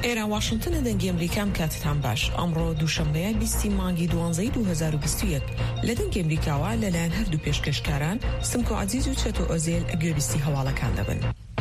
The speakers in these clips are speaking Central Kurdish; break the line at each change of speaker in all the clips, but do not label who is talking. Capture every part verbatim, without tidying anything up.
ئێرە واشنگتن دەنگی ئەمریکام کاتتان باش. ئەمڕۆ دووشەمبەیە بیستی مانگی دوانزەی دوو هەزار و بیست و یەک لە دەنگی ئەمریکاوە لەلایەن هەردوو پێشکەشکاران سمکۆ عەزیز و چەتۆ ئۆزێل گوێبیستی هەواڵەکان دەبن.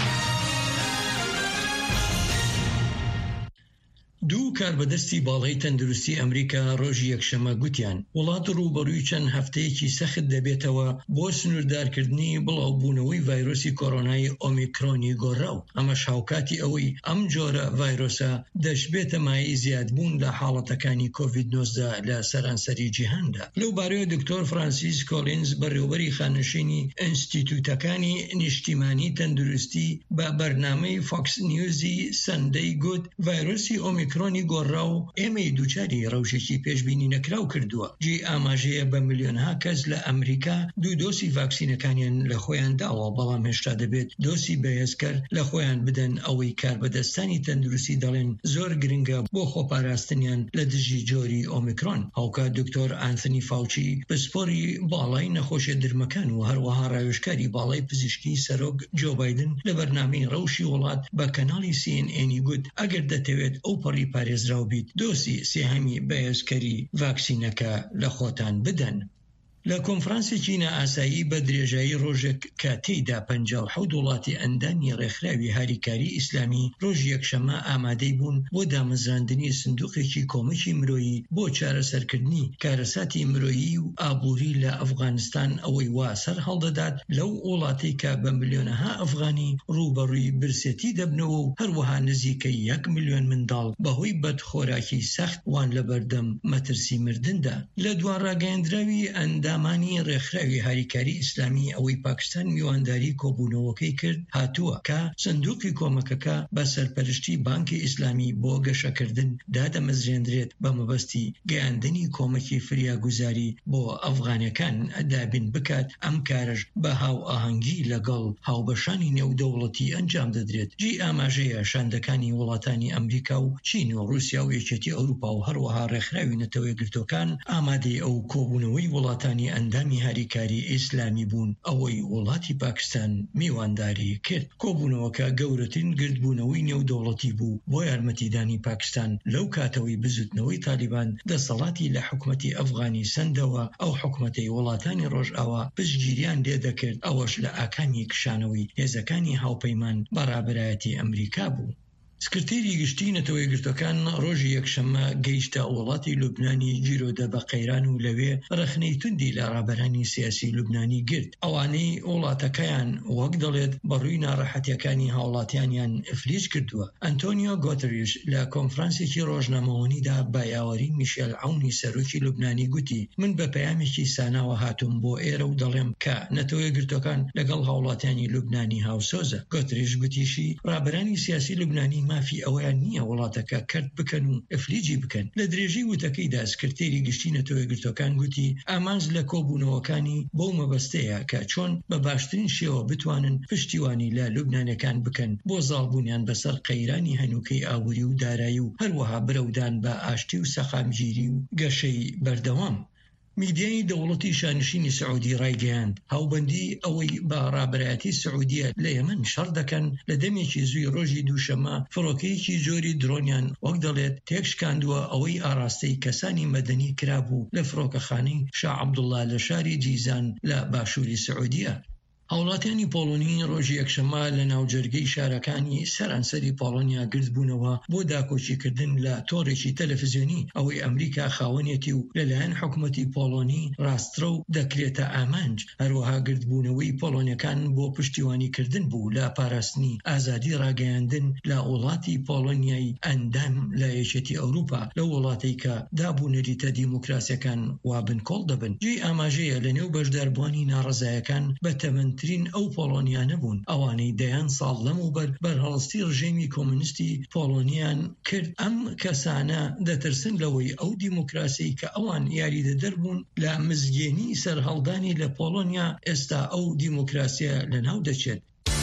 دوو کاربەدەستی باڵای تەندروستی ئەمریکا ڕۆژی یەکشەمە گوتیان وڵات ڕوبەڕووی چەند هەفتەیەکی سەخت دەبێتەوە بۆ سنووردارکردنی بڵاوبوونەوەی ڤایرۆسی کۆڕۆنای ئۆمیکرۆنی گۆڕاو. ئەمەش هاوکاتی ئەوەی ئەم جۆرە ڤایرۆسە دەشبێتە مای زیادبوون لە حاڵەتەکانی کۆڤید نۆزدە لە سەرانسەری جیهاندا. لەو بارەیە دکتۆر فرانسیس کۆلینز بەڕێوەبەری خانشینی ئینستیتوتەکانی نیشتیمانی تەندروستی بە بەرنامەی فۆکس نیوزی سەندەی گوت ڤایرۆسی ئۆمیکرۆنی کرۆنی گۆڕاو ئێمەی دووچاری ڕەوشێکی پێشبینی نەکراو کردووە. جێ ئاماژەیە بە ملیۆنها کەس لە ئەمریکا دوو دۆسی ڤاکسینەکانیان لە خۆیان داوە، بەڵام هێشتا دەبێت دۆسی بەهێزکەر لە خۆیان بدەن. ئەوەی کاربەدەستانی تەندروستی دەڵێن زۆر گرنگە بۆ خۆپاراستنیان لە دژی جۆری ئۆمیکرۆن. هاوکات دکتۆر ئانتنی فاوچی پسپۆری باڵای نەخۆشیە درمەکان و هەروەها ڕاوێژکاری باڵای پزیشکی سەرۆک جۆ بایدن لە بەرنامەی ڕەوشی وڵات بە کەناڵی سی ئێن ئێنی گوت ئەگەر دەتەوێت ئەو پەڕی پارێزراو بیت دۆسی سێهەمی بەهێزکەری ڤاکسینەکە لە خۆتان بدەن. لە کۆنفرانسێکی نائاسایی بە درێژایی ڕۆژێک کە تێیدا پەنجا و حەوت وڵاتی ئەندامی ڕێکخراوی هاریکاری ئیسلامی ڕۆژی یەکشەمە ئامادەی بوون بۆ دامەزراندنی سندوقێکی کۆمەکی مرۆیی بۆ چارەسەرکردنی کارەساتی مرۆیی و ئابووری لە ئەفغانستان، ئەوەی وا سەر هەڵدەدات لەو وڵاتی کە بە ملیۆنەها ئەفغانی ڕوبەڕووی برسێتی دەبنەوە و هەروەها نزیکەی یەک ملیۆن منداڵ بەهۆی بەدخۆراکی سەخت وان لە بەردەم مەترسی مردندا. لە دوان ڕاگەیاندراوی ئەندا ئەمانی ڕێکخراوی هاریکاری ئیسلامی ئەوەی پاکستان میوانداری کۆبوونەوەکەی کرد هاتووە کە سندوقی کۆمەکەکە بە سەرپەرشتی بانکی ئیسلامی بۆ گەشەکردن دادەمەزرێنرێت بە مەبەستی گەیاندنی کۆمەکی فریاگوزاری بۆ ئەفغانەکان دابین بکات. ئەم کارش بە هاو ئاهەنگی لەگەڵ هاوبەشانی نێودەوڵەتی ئەنجام دەدرێت. جێ ئاماژەیە شاندەکانی وڵاتانی ئەمریکا و چین و رووسیا و یەکێتی ئەوروپا و هەروەها ڕێکخراوی نەتەوەی گرتوەکان ئامادەی ئەو کۆبوونەوەی وڵاتانی ئەندامی هاریکاری ئیسلامی بوون ئەوەی وڵاتی پاکستان میوانداری کرد. کۆبوونەوەکە گەورەترین گردبوونەوەی نێودەوڵەتی بوو بۆ یارمەتیدانی پاکستان لەو کاتەوەی بزوتنەوەی تالیبان دەسەڵاتی لە حکومەتی ئەفغانی سەندەوە. ئەو حکومەتەی وڵاتانی ڕۆژئاوا پشتگیریان لێ دەکرد، ئەوەش لە ئاکامی کشانەوەی هێزەکانی هاوپەیمان بەڕابەرایەتی ئەمریکا بوو. سکرتێری گشتی نەتەوەی گرتوەکان ڕۆژی یەکشەمە گەیشتە وڵاتی لوبنانی جیرۆدە بە قەیران و لەوێ ڕخنەی توندی لە ڕابەرانی سیاسی لوبنانی گرت. ئەوانەی وڵاتەکەیان وەک دەڵێت بەڕووی ناڕەحەتیەکانی هاوڵاتیانیان ئەفلیج کردووە. ئەنتۆنیۆ گۆتریش لە کۆنفرانسێکی ڕۆژنامەوەنیدا بە یاوەری میشێل عەونی سەرۆکی لوبنانی گوتی من بە پەیامێکی ساناوە هاتووم بۆ ئێرە و دەڵێم کە نەتەوەی گرتوەکان لەگەڵ هاوڵاتیانی لوبنانی هاوسۆزە. گۆتریش گوتیشی ڕابەرانی سیاسی لوبنانی مافی ئەویان نییە وڵاتەکە کرد بکەن و ئەفلیجی بکەن. لە درێژەی وتەکەیدا سکرتێری گشتی نەتەوەی گرتوەکان گوتی ئامانج لە کۆبوونەوەکانی بۆ مەبەستەیە کە چۆن بە باشترین شێوە بتوانن پشتیوانی لە لوبنانەکان بکەن بۆ زاڵبوونیان بەسەر قەیرانی هەنووکەی ئاوری و دارایی و هەروەها برەودان بە ئاشتی و سەقامگیری و گەشەی بەردەوام. میدیای دەوڵەتی شانشینی سعودی ڕایگەیاند هاوبەندی ئەوەی بە ڕابەرایەتی سعودیە لە یەمەن شەڕ دەکەن لە دەمێکی زووی ڕۆژی دووشەمە فڕۆکەیەکی جۆری درۆنیان وەک دەڵێت تێکشکاندووە ئەوەی ئاراستەی کەسانی مەدەنی کرابوو لە فڕۆکەخانەی شاع عەبدوڵڵا لە شاری جیزان لە باشووری سعودیە. هاوڵاتیانی پۆڵۆنی ڕۆژی یەکشەمە لە ناوجەرگەی شارەکانی سەرانسەری پۆڵۆنیا گرتبوونەوە بۆ داکۆچیکردن لە تۆڕێکی تەلەڤیزیۆنی ئەوەی ئەمریکا خاوەنێتی و لەلایەن حکوومەتی پۆڵۆنی ڕاسترە و دەکرێتە ئامانج. هەروەها گرتبوونەوەی پۆڵۆنیەکان بۆ پشتیوانیکردن بوو لە پاراستنی ئازادی ڕاگەیاندن لە وڵاتی پۆڵۆنیای ئەندام لە یەکێتی ئەوروپا لە وڵاتی کە دابوونەریتە دیموکراسیەکان وابنکۆڵ دەبن. جێ ئاماژەیە لە نێو بەشداربوانی ناڕەزایەکان بە تەمەن ترین ئەو پۆڵۆنیانە بوون ئەوانەی دەیان ساڵ لەموبەر بەرهەڵستی ڕژێمی کۆمونیستی پۆڵۆنیان کرد. ئەم کەسانە دەترسن لەوەی ئەو دیموکراسی کە ئەوان یاریدەدەر بوون لە مزگێنی سەرهەڵدانی لە پۆڵۆنیا ئێستا ئەو دیموکراسیە لەناو دەچێت.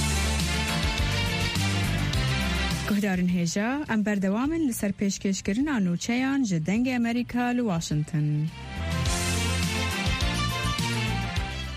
گهدارن هێژە ئەم بەردەوامن لەسەر پێشکەشکردنا نوچەیان ji dengê Amerîka li Washington.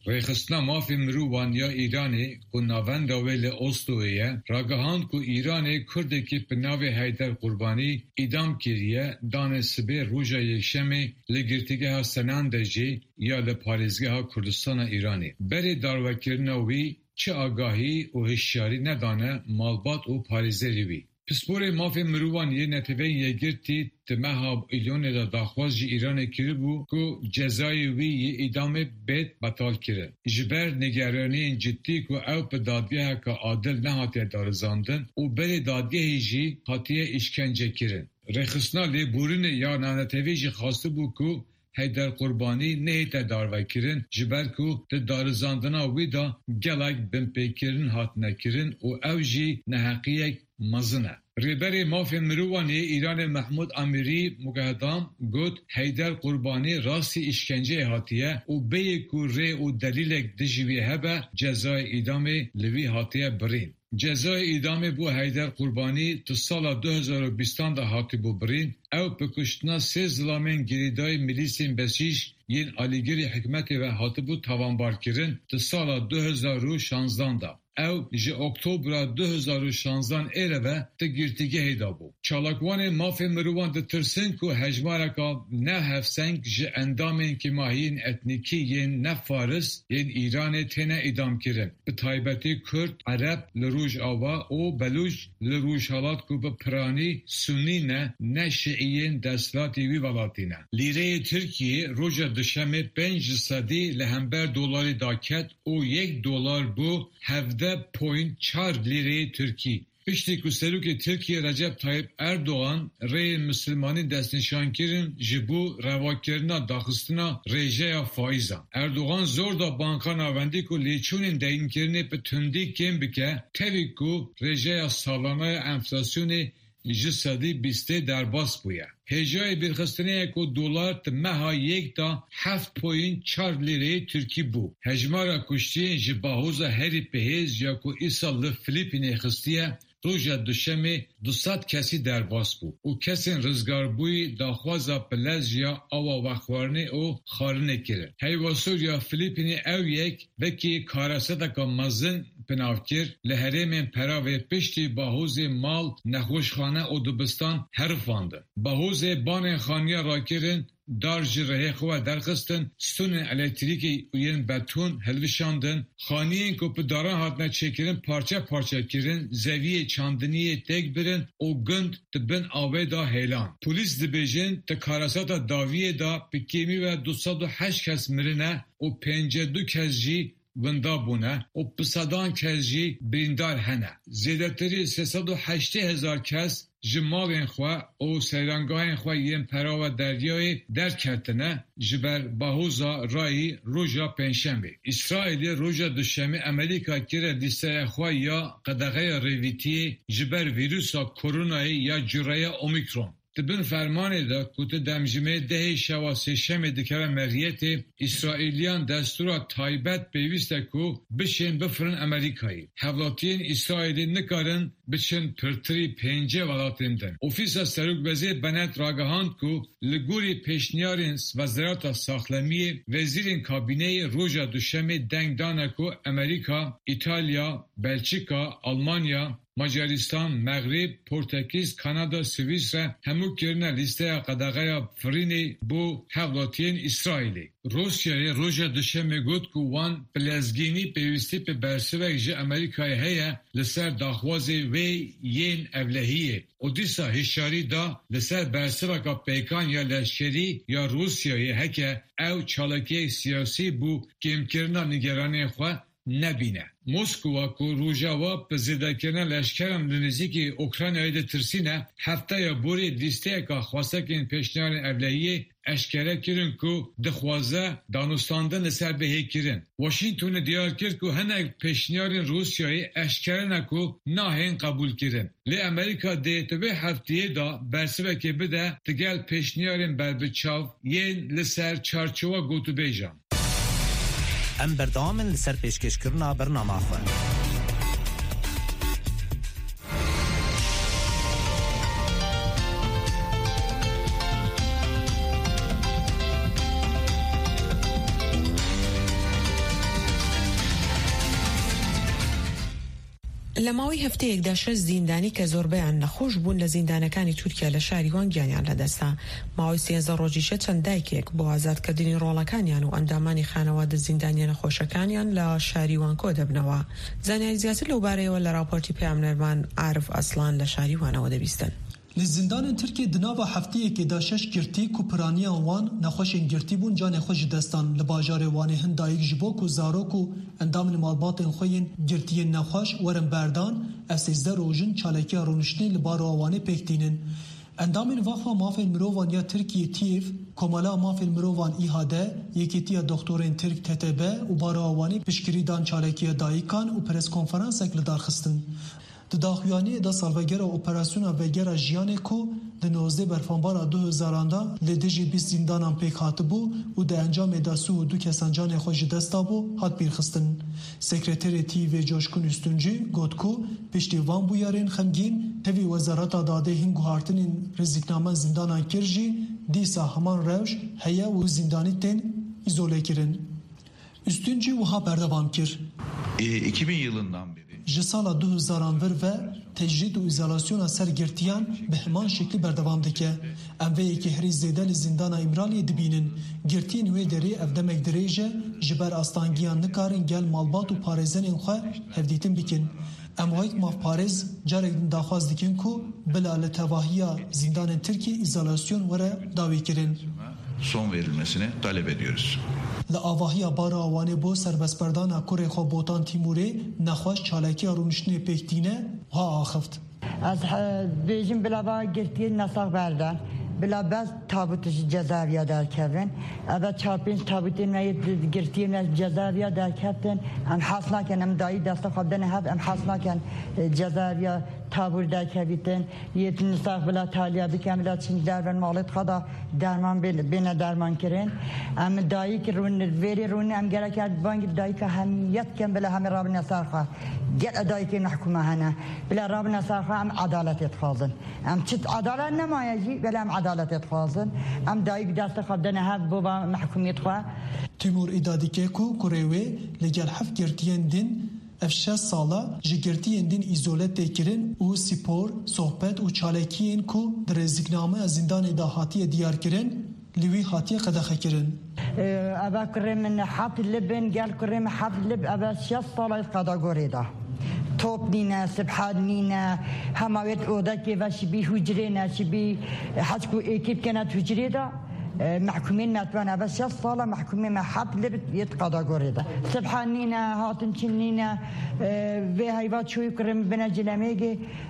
ریخستنا مافی مروان یا ایرانی که ناوند ویل اوستویه راگهاند که ایرانی کرده که پناوی حیدر قربانی ایدام کریه دانه سبه روژا یکشمی لگرتگه ها سناندجی یا لپاریزگه ها کردستان ایرانی. بری داروکرنوی چه آگاهی و هشیاری ندانه مالبات و پاریزری وی. پسپور مافی مروان یه نتیوه یه گرتی تمها ایلون دا داخواز جی ایران کری بو که جزای وی یه ادامه بیت بطال کره. جبر نگرانی جدی که او پا دادگه که عادل نهاتی دارزاندن و بری دادگه جی حاتیه اشکنجه کرن. رخصنا لی بورین یا نانتیوه جی خواسته بو که حیدر قربانی نهیت داروی کرن جبر که دارزاندنا وی دا گلک بمپیکرن هات نکرن و او جی نحقیه مزنه. ریبری مافی مروانی ایران محمود امیری مگهدام گوت حیدر قربانی راستی اشکنجه هاتیه و بیه که ری و دلیلک دجویه هبه جزای ادامه لوی هاتیه برین. جزای ادامه بو حیدر قربانی تو سال دو هزار و بیست دا هاتی بو برین او پکشتنا سه ظلامین گریدای ملیسین بسیج ین آلیگری حکمتی و هاتی بو تاوانبار کرن تو سال دو هزار و شانزده دا. او جه اکتبر دو هزار و شانزده ایره و تگیرتیگه هیدا بو. چالاکوان مافی مروان ده ترسن که هجمارکا نه هفسنگ جه اندامین که ماهین اتنیکی ین نه فارس ین ایران تینه ادام کرن. به تایبتی کرد، عرب لروج آوا و بلوج لروج حالات که به پرانی سنی نه نه شعیین دستلاتی وی ولاتینه. لیره ترکیه روژا دشمه پنج صدی لهمبر دولاری داکت و یک دلار بو هفده پوینت چار لیره ترکی. پشتی که سلوک ترکیه رجب طایب اردوغان ری مسلمانی دست نشان کرن جبو رواکرنا داخستنا ریجه فایزا. اردوغان زور دا بانکان آوندی که لیچونین دین کرنه به تندی کم بکه تاوی که ریجه سالانه انفلاسیون جسدی بیسته در باس بویا. هجای برخستنه که دولار تمها یک تا هفت پوینت چار لیره ترکی بو. هجمارا کشتین جباهوزا هری پهیز یا که ایسال فلیپینه خستیه روژا دوشمه دوصد کسی در باس بو. او کسین رزگار بوی داخوازا پلز یا آوا وخوارنه او خارنه کرد. هیواسور یا فلیپینه او یک وکی کارسه دکا مزن پناوکر لحرم پراوی پشتی باهوز مال نخوشخانه او دبستان حرفانده. باهوز بان خانیا را کرن دارج ره خواه درخستن ستون الکتریکی اوین بتون هلوشاندن خانیین که پداران هاتنا چکرن پارچه پارچه کرن زویه چاندنیه تک برن او گند تبن آوه دا هیلان. پولیس دبیجن تکارسات داویه دا پکیمی و دوصد و هشت کس مرنه و پنجه دو کس جی وندا بونه و پسادان کس جی بریندار هنه. زیدتری سیصد و هشت هزار کس جمالین خواه او سیرانگاهین خواه ین پرا و دریای در کتنه جبر باهوزا رای روژا پنشنبه. اسرائیل روژا دوشنبه امریکا کره لیسته خواه یا قدغه ریویتی جبر ویروسا کرونایی یا جرای اومیکرون. تبن فرمانه دا کت دمجمه ده شواسی شم دکره مریت اسرائیلیان دستورا تایبت پیوسته که بشین بفرن امریکایی. حولاتین اسرائیلی نکارن بچن پرتری پنجه ولاتندن. اوفیسا سروک بزی بنت راگهاند که لگوری پیشنیارین وزارت ساخلمی وزیرین کابینه روژا دوشمه دنگ دانه که امریکا، ایتالیا، بلژیکا، آلمانیا، مجارستان، مغرب، پرتغیز، کانادا، سوئیس همو کرنه لیسته قدغه فرینی بو حولاتین اسرائیلی. روسیه روژا دوشنبه گفت که وان پلزگینی پیوستی به برسوک جه امریکای هیا لسر داخواز وی ین اولهیه. اودیسا هشاری دا لسر برسوکا پیکان یا لشکری یا روسیه هکه او چالکی سیاسی بو کم کرنا نگرانی خواه نبینه. مسکو که روژاوا به زده کردن لشکرم لنزیکی اوکراینایی ده ترسینه هفته یا بوری لیسته که خواسته که این پیشنیار اولهیه اشکره کرن که دخوازه دانستاندن لسر بهی کرن. واشنطن دیار کرد که هنگ پیشنیار روسیایی اشکره نکو ناهین قبول کرن. لی امریکا دیتو به هفتیه دا برسوه که بده تگل پیشنیارین بر بچاو یین لسر چارچوه گوتو بیجان.
ام بردامن لسر پیشکش کرنا برنامه خواه.
لە ماوەی هەفتەیەکدا شەش زیندانی کە زۆربەیان نەخۆش بوون لە زیندانەکانی تورکیا لە شاری وان گیانیان لەدەستا. ماوەی سێنزە ڕۆژیشە چەند دایکێک بۆ ئازادکردنی ڕۆڵەکانیان و ئەندامانی خانەوادە زیندانیە نەخۆشەکانیان لە شاری وان کۆ دەبنەوە. زانیاری زیاتر لەو بارەیەوە لە راپۆرتی پێامنەرمان عارف ئەسلان لە شاری وانەوە دەبیستن.
لزندان ترکیه دناوا هفته که داشش گرتی کوپرانی وان نخوشین گرتی بون جان خوش دستان لباجار وانی هندایک جبوک و زاروک و اندام المالبات خوین گرتی نخوش ورم بردان اسیزده روژن چالکی رونشنی لبار وانی پکتینن اندام وقفا مافل مروان یا ترکیه تیف کمالا مافل مروان ایهاده یکیتیا دکتورین ترک تتبه و باراوانی پشکریدان چالکی دایکان و پرس کنفرانس اکل دارخستن داخویانی دا سالوگر اپراسیون وگر جیانه کو د نوزده برفانبار دو هزاران دا لدیجی بیست زندانان پیک هاتبو و د انجام داسو و دو کسان جان خوش دستابو هات بیرخستن. سکرتر تی و جوشکون استونجی گوت کو پشتی وان بویارین خمگین توی وزارت داده هنگو هارتنین رزیکنامه زندانان کرجی دیسا همان روش هیا و زندانی تین ایزوله کرن. Üstünce uha berdevam kir.
iki bin yılından beri
Jisala du hezar ver ve tecrid û izolasyona sergirtiyan bi heman şekli berdevam dike. Em vê yekî herî zêde li zindana İmraliyê dibînin. Girtiyên wê derê ev demek dirêje ji ber astangiyan nikarin gel malbat û parêzenên xwe hevdîtin bikin. Em wayek mavparêz carek din daxwaz dikin ku bila li tevahiya zindanên Tirkiye izolasyon were dawî kirin.
Son verilmesini talep ediyoruz.
Li avahiya bara awanê bo serbestberdana kurê xwe botan Timûrê nexweş çalakiya rûniştinê pêktîne ha axeft.
Ez bêjim bila ba girtiyên nesax berdan. Bila bez tabut cezaeviya derkevin. Evet çarpınç tabutên me girtiyên cezaeviya derkevin. Em has nakin em dayî desta xwe hev em has nakin cezaeviya tabur derkevitin. Yetin nesax bila taliya bikin bila çin derven malet xada derman bêne derman kirin. Em dayî ki rûn verî rûn em gerek bangî dayî ki hemiyet kin bila hemî rabin nesax xwe. Gel dayî ki nehkûme hene. Bila rabin nesax xwe em adalet etxwazin. Em çit adalet nemaye jî bila em adalet etxwazin. Em dayî desta xwe dene hev bo mahkumiyet xwe.
Timur idadike ku kurê wê li gel hev girtiyên din ev şeş sala ji girtiyên din îzole tê kirin û spor, sohbet û çalekiyên ku di rêzîknameya zindanê da hatiye diyar kirin li wî hatiye qedexe kirin.
Eva kurê min hat libin gel kurê min hat lib eva şeş sala qedagorê da. Top nine, sebhad nine, hemavet odaki ve şibi hücrene, şibi haçku ekip kenet hücre da محكومين ماتوانا بس شخص صالة محكومين ما حد لبت يتقضى قريدة سبحانينا هاتن شنينا في هايفات شوي كرم بنا جلاميجي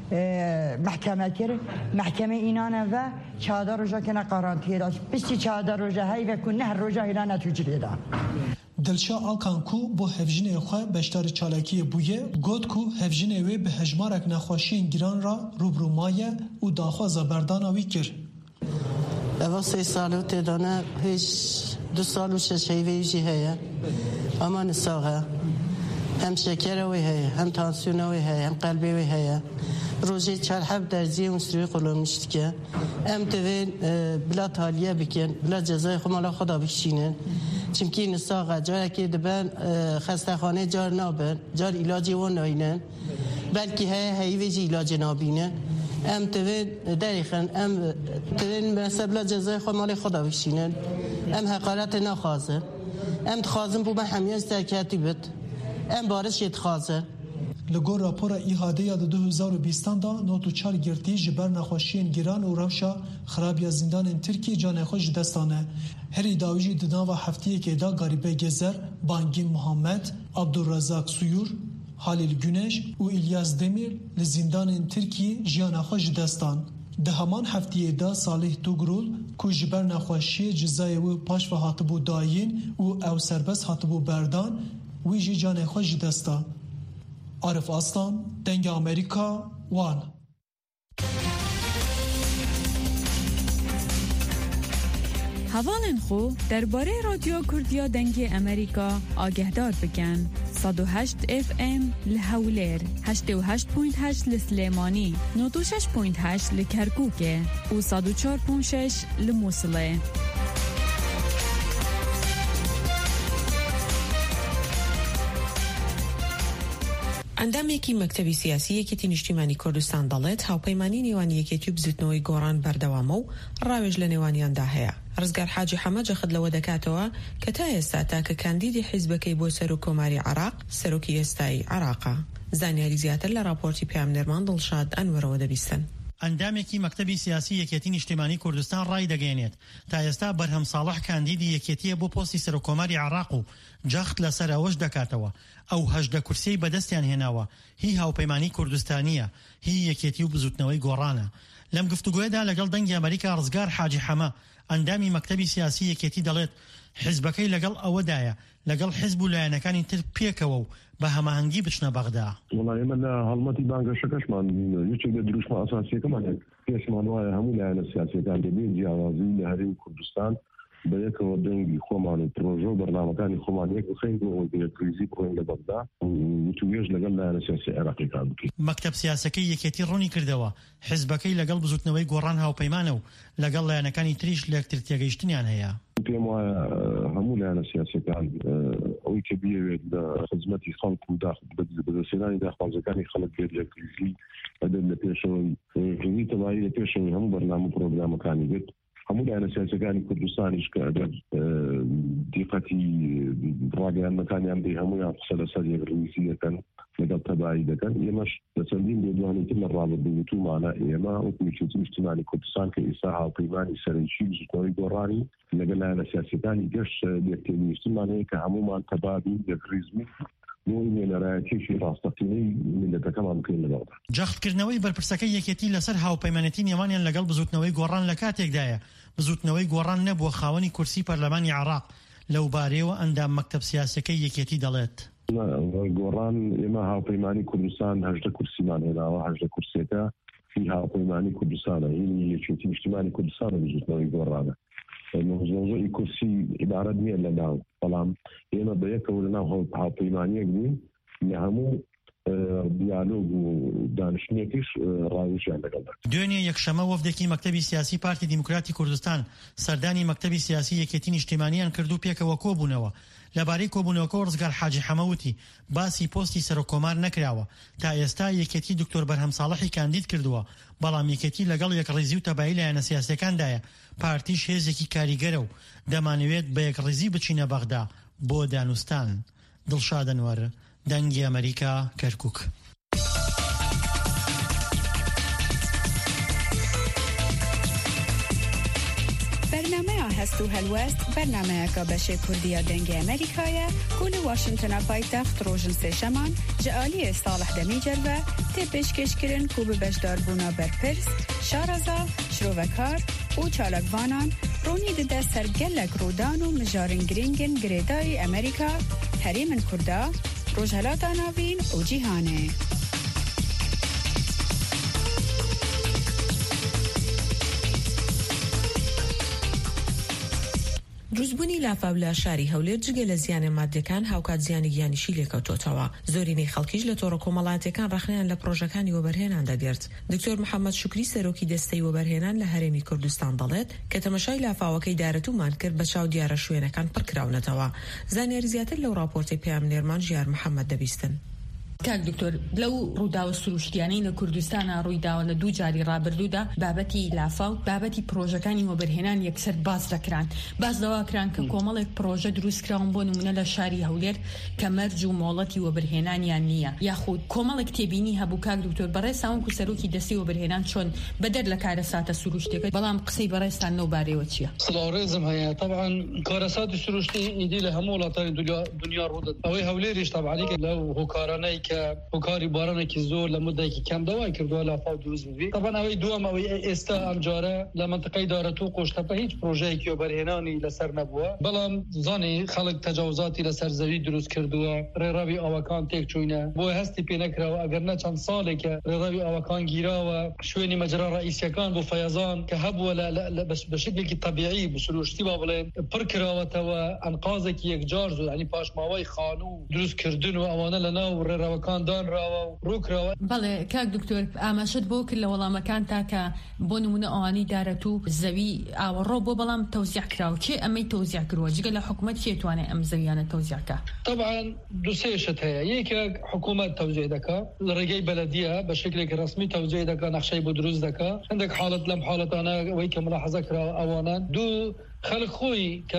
محكمة كرم محكمة إنانا و شهادة رجا كنا قرانتيه داش بس شهادة رجا هاي وكون نهر رجا هلانا تجري دا
دلشا آلکان کو بو هفجین خو بشتار چالاکی بویه گوت کو هفجین وی به هجمارک نخواشین گیران را روبرو مایه و داخواز بردان آوی کر
اوا سه سالو تدانه هیچ دو سال و شش هیویجی هیا اما نساغه هم شکر وی هیا هم تانسیون وی هیا هم قلبی وی هیا روزی چهار حب درزی و سری قلم نشت که ام توین بلا تالیه بکن بلا جزای خمالا خدا بکشینن چمکی نساغه جایی که دبن خسته خانه جار نابن جار علاجی و ناینن بلکه هیا هیویجی علاج نابینن ام توین دریخن ام توین مثلا بلا جزای خمال خدا بکشینن ام حقارت نخوازن ام تخوازن بو به همیان سرکتی بد ام بارش یتخوازن
لگور راپورا ایهاده یاد دو هزار و بیستان دا نوتو چار گرتی جبر نخوشین گیران و روشا خرابیا زندان ترکیه جان خوش دستانه هری داویجی دنا و هفتیه که دا غریبه گزر بانگین محمد عبدالرزاق سویور Halil Güneş û İlyas Demir li zindanên Tirkiye jiyana xwe ji destan. Di heman heftiyê da Salih Tugrul ku ji ber nexweşiyê cezayê wê paş ve hatibû dayîn û ew serbest hatibû berdan wî jî canê xwe ji desta. Arif Aslan, Dengê Amerîka, Wan.
هەواڵێن خۆ دەربارەی رادیۆ کوردیا دەنگی ئەمریکا ئاگەهدار بکەن. صد و هشت اف ام لە هەولێر، هەشت و هەشت پۆینت هەشت لە سلێمانی، نۆ و شەش پۆینت هەشت لە کەرکووکێ و سەد و چوار پۆینت شەش لە مووسڵێ.
ئەندامێکی مەکتەبی سیاسی یەکێتی نیشتیمانی کوردستان دەڵێت هاوپەیمانی نێوانی یەکێتی و بزوتنەوەی گۆڕان بەردەوامە و ڕاوێژ لە نێوانیاندا هەیە. ڕزگار حاجی حەمە جەخت لەوە دەکاتەوە کە تا ئێستا تاکە کاندیدی حیزبەکەی بۆ سەر و کۆماری عێراق سەرۆکی ئێستایی عێراقە. زانیاری زیاتر لە راپۆرتی پێامنێرمان دڵشاد ئەنوەرەوە دەبیستن.
ئەندامێکی مەکتەبی سیاسی یەکێتی نیشتیمانی کوردستان ڕای دەگەێنێت تا ئێستا بەرهەم ساڵح کاندیدی یەکێتیە بۆ پۆستی سەرۆکۆماری عێراق و جەخت لەسەر ئەوەش دەکاتەوە ئەو هەژدە کورسیی بەدەستیان هێناوە هی هاوپەیمانی کوردستانیە هی یەکێتی و بزوتنەوەی گۆڕانە. لەم گفتوگوێدا لەگەڵ دەنگی ئەمریکا ڕزگار حاجی حەمە ئەندامی مەکتەبی سیاسی یەکێتی دەڵێت حیزبەکەی لەگەڵ ئەوەدایە لەگەڵ حیزب و لایەنەکانی تر پێکەوە و بە هەماهەنگی بچنە بەغدا.
وڵای ئێمە لە هەڵمەتی بانگەشەکەشمان یەکێک لە دروشمە ئاساسیەکەمان پێشمان وایە هەموو لایەنە سیاسیەکان دەبێت جیاوازی لە هەرێمی کوردستان بە یەکەوە دەنگی خۆمان و پرۆژە و بەرنامەکانی خۆمان یەک بخەین بۆ ئەوەی پێکریزی بخۆین لە بەغدا و توێژ لەگەڵ لایەنە سیاسی عێراقیەکان بکەین.
مەکتەب سیاسەکەی یەکێتی ڕوونی کردەوە حیزبەکەی لەگەڵ بزوتنەوەی گۆڕان هاوپەیمانە و لەگەڵ لایەنەکانی تریش لە یەکتر تێگەیشتنیان هەیە.
پێم وایە هەموو لایەنە سیاسیەکان ئەوەی کە بیەوێت لە خزمەتی خەڵک و بەدەستهێنانی داخوازەکانی خەڵک بێت لە کریزی ئەدەن لە پێشەوەی ڕێژی تەواوی لە پێشەوەی هەموو بەرنامە و پرۆگرامەکانی بێت. هەموو لایەنە سیاسیەکانی کوردستانیش کە ئەگەر دیقەتی ڕاگەیاندنەکانیان بێ هەموویان قسە لەسەر یەک ڕوویسی دەکەن لەگەڵ تەبایی دەکەن. ئێمەش لە چەندین لێدوانێتتر لە ڕابردووتومانە ئێمە وەکو یەکێتی نیشتیمانی کوردستان کە ئێستا هاوپەیمانی سەرنجی بزوتنەوەی گۆڕانی لەگەڵ لایەنە سیاسیەکانی گەشت یەکێتی نیشتیمانەیە کە هەمومان تەبابی یەکریزمی بۆی نێنەرایەتیشی ڕاستەقینەی میلەتەکەمان بکەین لەگەڵدا.
جەختکردنەوەی بەرپرسەکەی یەکێتی لەسەر هاوپەیمانەتی نێوانیان لەگەڵ بزوتنەوەی گۆڕان لە کاتێکدایە بزوتنەوەی گۆڕان نەبووە خاوەنی کورسی پەرلەمانی عێراق لەو بارەیەوە ئەندام مەکتەب سیاسەکەی یەکێتی دەڵێت.
گۆڕان ئێمە هاوپەیمانی کوردستان هەژدە کورسیمان هێناوە هەژدە کورسێکە هی هاوپەیمانی کوردستانە هینی یەکێتی نیشتیمانی کوردستانە بزوتنەوەی گۆڕانە. زۆزۆی کورسی عیبارەت نییە لە ناو بەڵام ئێمە بە یەکەوە لە ناو هاوپەیمانیەک بووین لە هەموو دیالۆگ و دانیشتنێکیش ڕاوێژیان لەگەڵدا.
دوێنێ یەکشەمە وەفدێکی مەکتەبی سیاسی پارتی دیموکراتی کوردستان سەردانی مەکتەبی سیاسی یەکێتی نیشتیمانیان کردو پێکەوە کۆبوونەوە. لەبارەی کۆبوونەوەکەوە ڕزگار حاجی حەمەوتی باسی پۆستی سەرۆکۆمار نەکراوە تا ئێستا یەکێتی دکتۆر بەرهەم ساڵحی کاندید کردووە بەڵام یەکێتی لەگەڵ یەکڕێزی و تەبایی لایەنە سیاسیەکاندایە پارتیش هێزێکی کاریگەرە و دەمانەوێت بە یەکڕێزی بچینە بەغدا بۆ دانوستان. دڵشاد ئەنوەر دەنگی ئەمریکا کەرکووک.
برنامه هست و هلوست برنامه که بشه کردیا دنگ امریکایه کل واشنطن پایتخت روشن سشمان جعالی صالح دمی جلوه تپش کشکرین کوب بشدار بونا برپرس شارزا شروکار و چالکوانان رونی ده سرگلک رودان و مجارن گرینگن گریدای امریکا حریم کردا روجهلات ناوین و جیهانه.
دروستبوونی لافاو لە شاری هەولێر جگە لە زیانە مادیەکان هاوکات زیانی گیانیشی لێکەوتۆتەوە. زۆرینەی خەڵکیش لە تۆڕە کۆمەڵاتیەکان ڕەخنیان لە پرۆژەکانی وەبەرهێنان دەگرت. دکتۆر محەممەد شوکری سەرۆکی دەستەی وەبەرهێنان لە هەرێمی کوردستان دەڵێت کە تەمەشای لافاوەکەی دارەتومان کرد بە چاو دیارە شوێنەکان پڕکراونەتەوە. زانیاری زیاتر لەو راپۆرتی پێامنێرمان ژیار محەممەد دەبیستن.
کاک دکتۆر لەو ڕووداوە سروشتیانەی لە کوردستانە ڕوویداوە لە دوو جاری ڕابردوودا بابەتی لافاو بابەتی پرۆژەکانی وەبەرهێنان یەکسەر باز دەکران باز دەواکران کە کۆمەڵێک پرۆژە دروستکراون بۆ نمونە لە شاری هەولێر کە مەرج و مۆڵەتی وەبەرهێنانیان نییە یاخود کۆمەڵێک تێبینی هەبوو. کاک دکتۆر بەڕێستان وەکو سەرۆکی دەستی وەبەرهێنان چۆن بەدەر لە کارەساتە سروشتێکە بەڵام قسەی بەڕێستان نەو بارەوە چییە؟
سڵاوڕێزم هەیە. طبعا کارەساتی سروشتی ئیدی لە هەموو وڵاتانی دنیا ڕوودە ئەوەی هەولێریش طبعا لەو هۆکارانەی کە هۆکاری بارانێکی زۆر لە مدەیەکی کەم داوای کردووە لافاو دروست ببێت. طبعا ئەوەی دووەم ئەوەی ئێستا ئەم جارە لە منطقەی دارەتوو قۆشتەپە هیچ پرۆژەیەکی وەبەرهێنانی لەسەر نەبووە بەڵام زانی خەڵک تەجاوزاتی لەسەر زەوی دروست کردووە ڕێڕاوی ئاوەکان تێک چوونە بۆ هەستی پێ نەکراوە ئەگەر نە چەند ساڵێکە ڕێڕاوی ئاوەکان گیراوە شوێنی مەجرا ڕئیسیەکان بۆ فەیەزان کە هەبووە بە شکلێکی طبیعی بسروشتی با بڵێن پڕ کراوەتەوە ئەنقازێکی یەکجار زوو ینی پاشماوەی خانوو دروستکردن و ئەوانە لەناو ڕێڕاوەکان ئاوەکاندان ڕاوە و ڕووکراوە.
بەڵێ کاک دکتۆر ئاماژەت بۆ کرد لە وەڵامەکان تاکە بۆ نمونە ئەوانی دارەت و زەوی ئاوەڕۆ بۆ بەڵام تەوزیع کراوە کێ ئەمەی تەوزیع کردووە جگە لە حکوومەت کێتوانێت ئەم زەویانە تەوزیعکە؟
طبعا دووسێشت هەیە یەکێک حکوومەت تەوزیع دەکا لە ڕێگەی بەلەدیە بە شکلێکی ڕسمی تەوزیع دەکا نەخشەی بۆ دروست دەکا هەندێک حاڵەت لەم حاڵەتانە ئەوەی کە ملاحەزە کراوە ئەوانە دوو خلق خوی که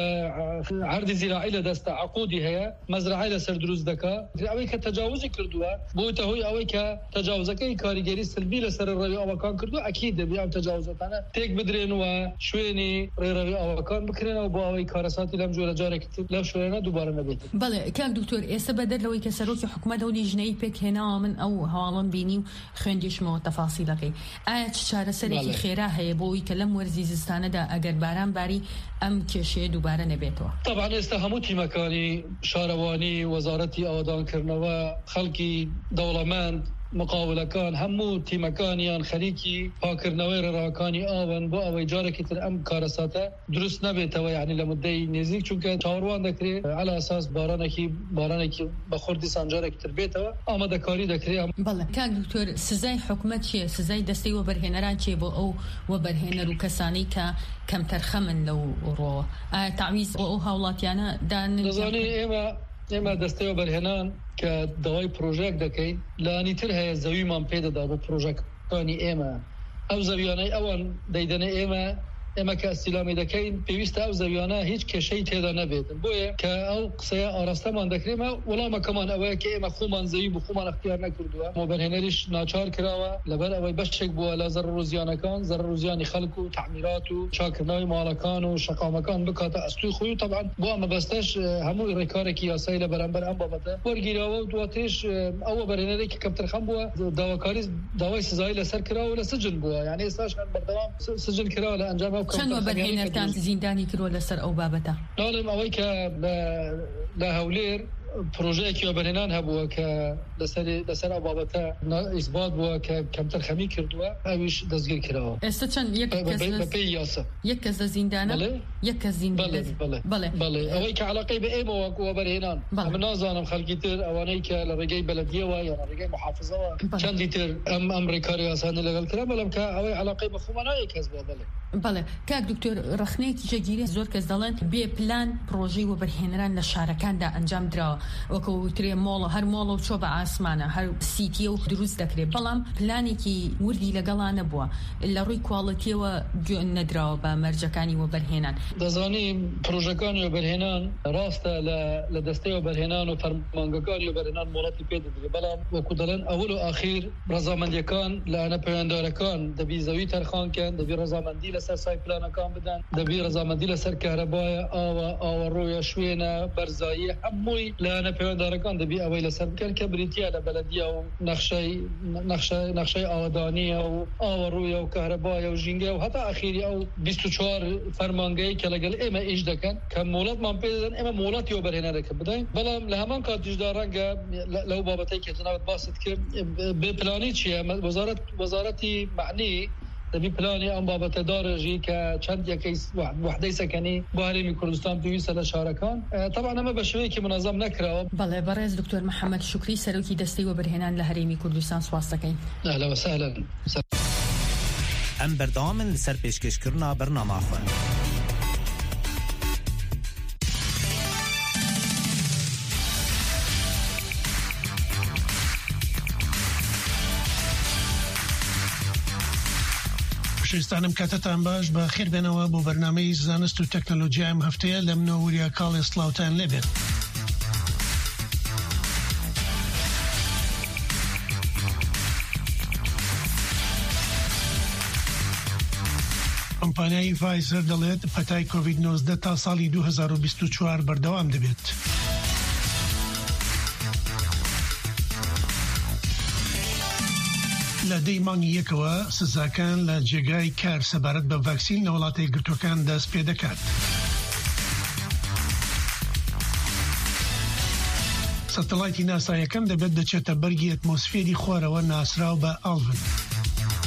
عرض زراعی لدست عقودی هیا مزرعی لسر دروست دکا اوی که تجاوزی کردوه بو تهوی اوی که تجاوزکی کارگری سلبی لسر روی آوکان کردو اکید بیام تجاوزاتانه تیک بدرین و شوینی روی آوکان بکرین و با اوی کارساتی لم جور جاره کتب لو شوینه دوباره نبیت.
بله کاک دکتور ایسا بدر لوی که سروک حکومت و لیجنهی پک هنا من او حالان بینیم خوندیش مو تفاصیلکی آیا چاره سری خیره هی بوی کلم ورزیزستانه دا اگر باران باری ام کشی دوباره نبیتوا.
طبعا استهموتی مکانی شاروانی وزارتی آدان کرنوا خلقی دولمند مقاوله کان همو تیمکانیان خلیکی پاکرنوی راکانی آون با اوی جاره که تر ام کارساته درست نبیته و یعنی لمده نزدیک چون که تاروان دکری علی اساس بارانکی بارانکی بخوردی سنجاره که تر بیته و آماده کاری دکری.
بله کاک دکتور سزای حکومت چیه؟ سزای دستی و برهنران چیه با او و برهنر و کسانی که کم ترخمن لو رو تعویض او هاولاتیانا دان
نزانی ایما ایما دسته و برهنان که دوای پروژیک دکین لانی تر هی زوی من پیدا دا با پروژیک کانی ایما او زویانه اوان دیدنه ایما اما که استیلامی دکین پیوست او زویانه هیچ کشی تیدا نبیدن بویه که او قصه آراسته من دکریم ولا ما کمان اوه که اما خومان زوی بو خومان اختیار نکردوه ما برهنریش ناچار کراوه لبر اوه بشک بوه لازر روزیانه کان زر روزیانی خلق و تعمیرات و چاکرناوی مالکان و شقامکان بکاته استوی خوی طبعا بو اما بستش همو رکار کیاسایی لبرانبر ام بابته ورگیراوه و دواتش او برهنری که کمتر خم بوه دواکاری دوای سزایی لسر کراوه لسجن بوه یعنی استاش بردوام سجن کراوه لانجام
چند و برهنرتان زیندانی کرو لسر او بابته؟
نالم اوی که لهولیر پروژه که برهنان هبوه که لسر لسر او بابته اثبات بوه که کمتر خمی کردوه اویش دستگیر کرده.
است چند یک کس
پیاسه
یک کس زندانه؟
بله.
یک کس زندانه.
بله بله.
بله.
بله. اوی که علاقه به ایم و برهنان.
بله.
من نازانم خلقی تر اوانی که لرگای بلدیه و یا لرگای محافظه و چندی تر ام امریکا ریاسانی لگل کرده بلم که اوی علاقه به خوانای کس بود بله.
بله. کاک دکتر رخنه تجاری زور کس دلن بی پلان پروژه و برهنران لشارکان دا انجام درا وەکو ترێ مۆڵە هەر مۆڵە و چۆ بە ئاسمانە هەر سیتیە و دروست دەکرێت بەڵام پلانێکی وردی لەگەڵا نەبووە لە ڕووی کواڵەتیەوە گوێن نەدراوە بە مەرجەکانی وەبەرهێنان.
دەزانی پرۆژەکانی وەبەرهێنان ڕاستە لە دەستەی وەبەرهێنان و فەرمانگەکانی وەبەرهێنان مۆڵەتی پێ دەدرێت بەڵام وەکو دەڵێن ئەوەل و ئاخیر ڕەزامەندیەکان لەلایەنە پەیوەنددارەکان دەبی زەوی تەرخانکەن دەبی ڕەزامەندی لەسەر سای پلانەکان بدەن دەبی ڕەزامەندی لەسەر کارەبایە ئاوە ئاوەڕۆیە شوێنە بەرزایی هەمووی لەلایەنە پەیوەنددارەکان دەبی ئەوەی لەسەر بکەن کە بریتیە لە بەلەدیە و نەخشەی نەخشەی نەخشەی ئاوەدانیە و ئاوەڕوویە و کارەبایە و ژینگە و هەتا ئاخیری ئەو بیست و چوار فەرمانگەی کە لەگەڵ ئێمە ئیش دەکەن کە مۆڵەتمان پێ دەدەن ئێمە مۆڵەتی وەبەرهێنەرەکە بدەین بەڵام لە هەمان کاتیشدا ڕەنگە لەو بابەتەی کە جەنابەت باست کرد بێپلانی چییە وەزارەت وەزارەتی معنی دەبی پلانی ئەم بابەتە داڕێژی کە چەند یەکەی وحدەی سەکەنی بۆ هەرێمی کوردستان پێویستە لە شارەکان طبعا ئەمە بە شێوەیەکی منەظەم نەکراوە.
بەڵێ بەڕێز دکتۆر محەممەد شوکری سەرۆکی دەستەی وەبەرهێنان لە هەرێمی کوردستان سواس دەکەین.
ئەهلا وسهلا.
ئەم بەردەوامن لەسەر پێشکەشکردنا بەرنامە خۆن.
شستانم کاتتان باش با خیر بنەوە بۆ بەرنامەی زانست و تەکنۆلۆجیای ئەم هەفتەیە لە منەوەوریا کاڵێ سڵاوتان لێبێت. کۆمپانیای ڤایزەر دەڵێت پەتای کۆڤید نۆزدە تا ساڵی دوو هەزار و بیست و چوار بەردەوام دەبێت. لە دەی مانگی یەکەوە سزاکان لە جێگای کار سەبارەت بە ڤاکسین لە وڵاتە یەکگرتووەکان دەست پێ دەکات. سەتەڵایتی ناسا یەکەم دەبێت دەچێتە بەرگی ئەتمۆسفێری خۆرەوە ناسراو بە ئاڵڤن.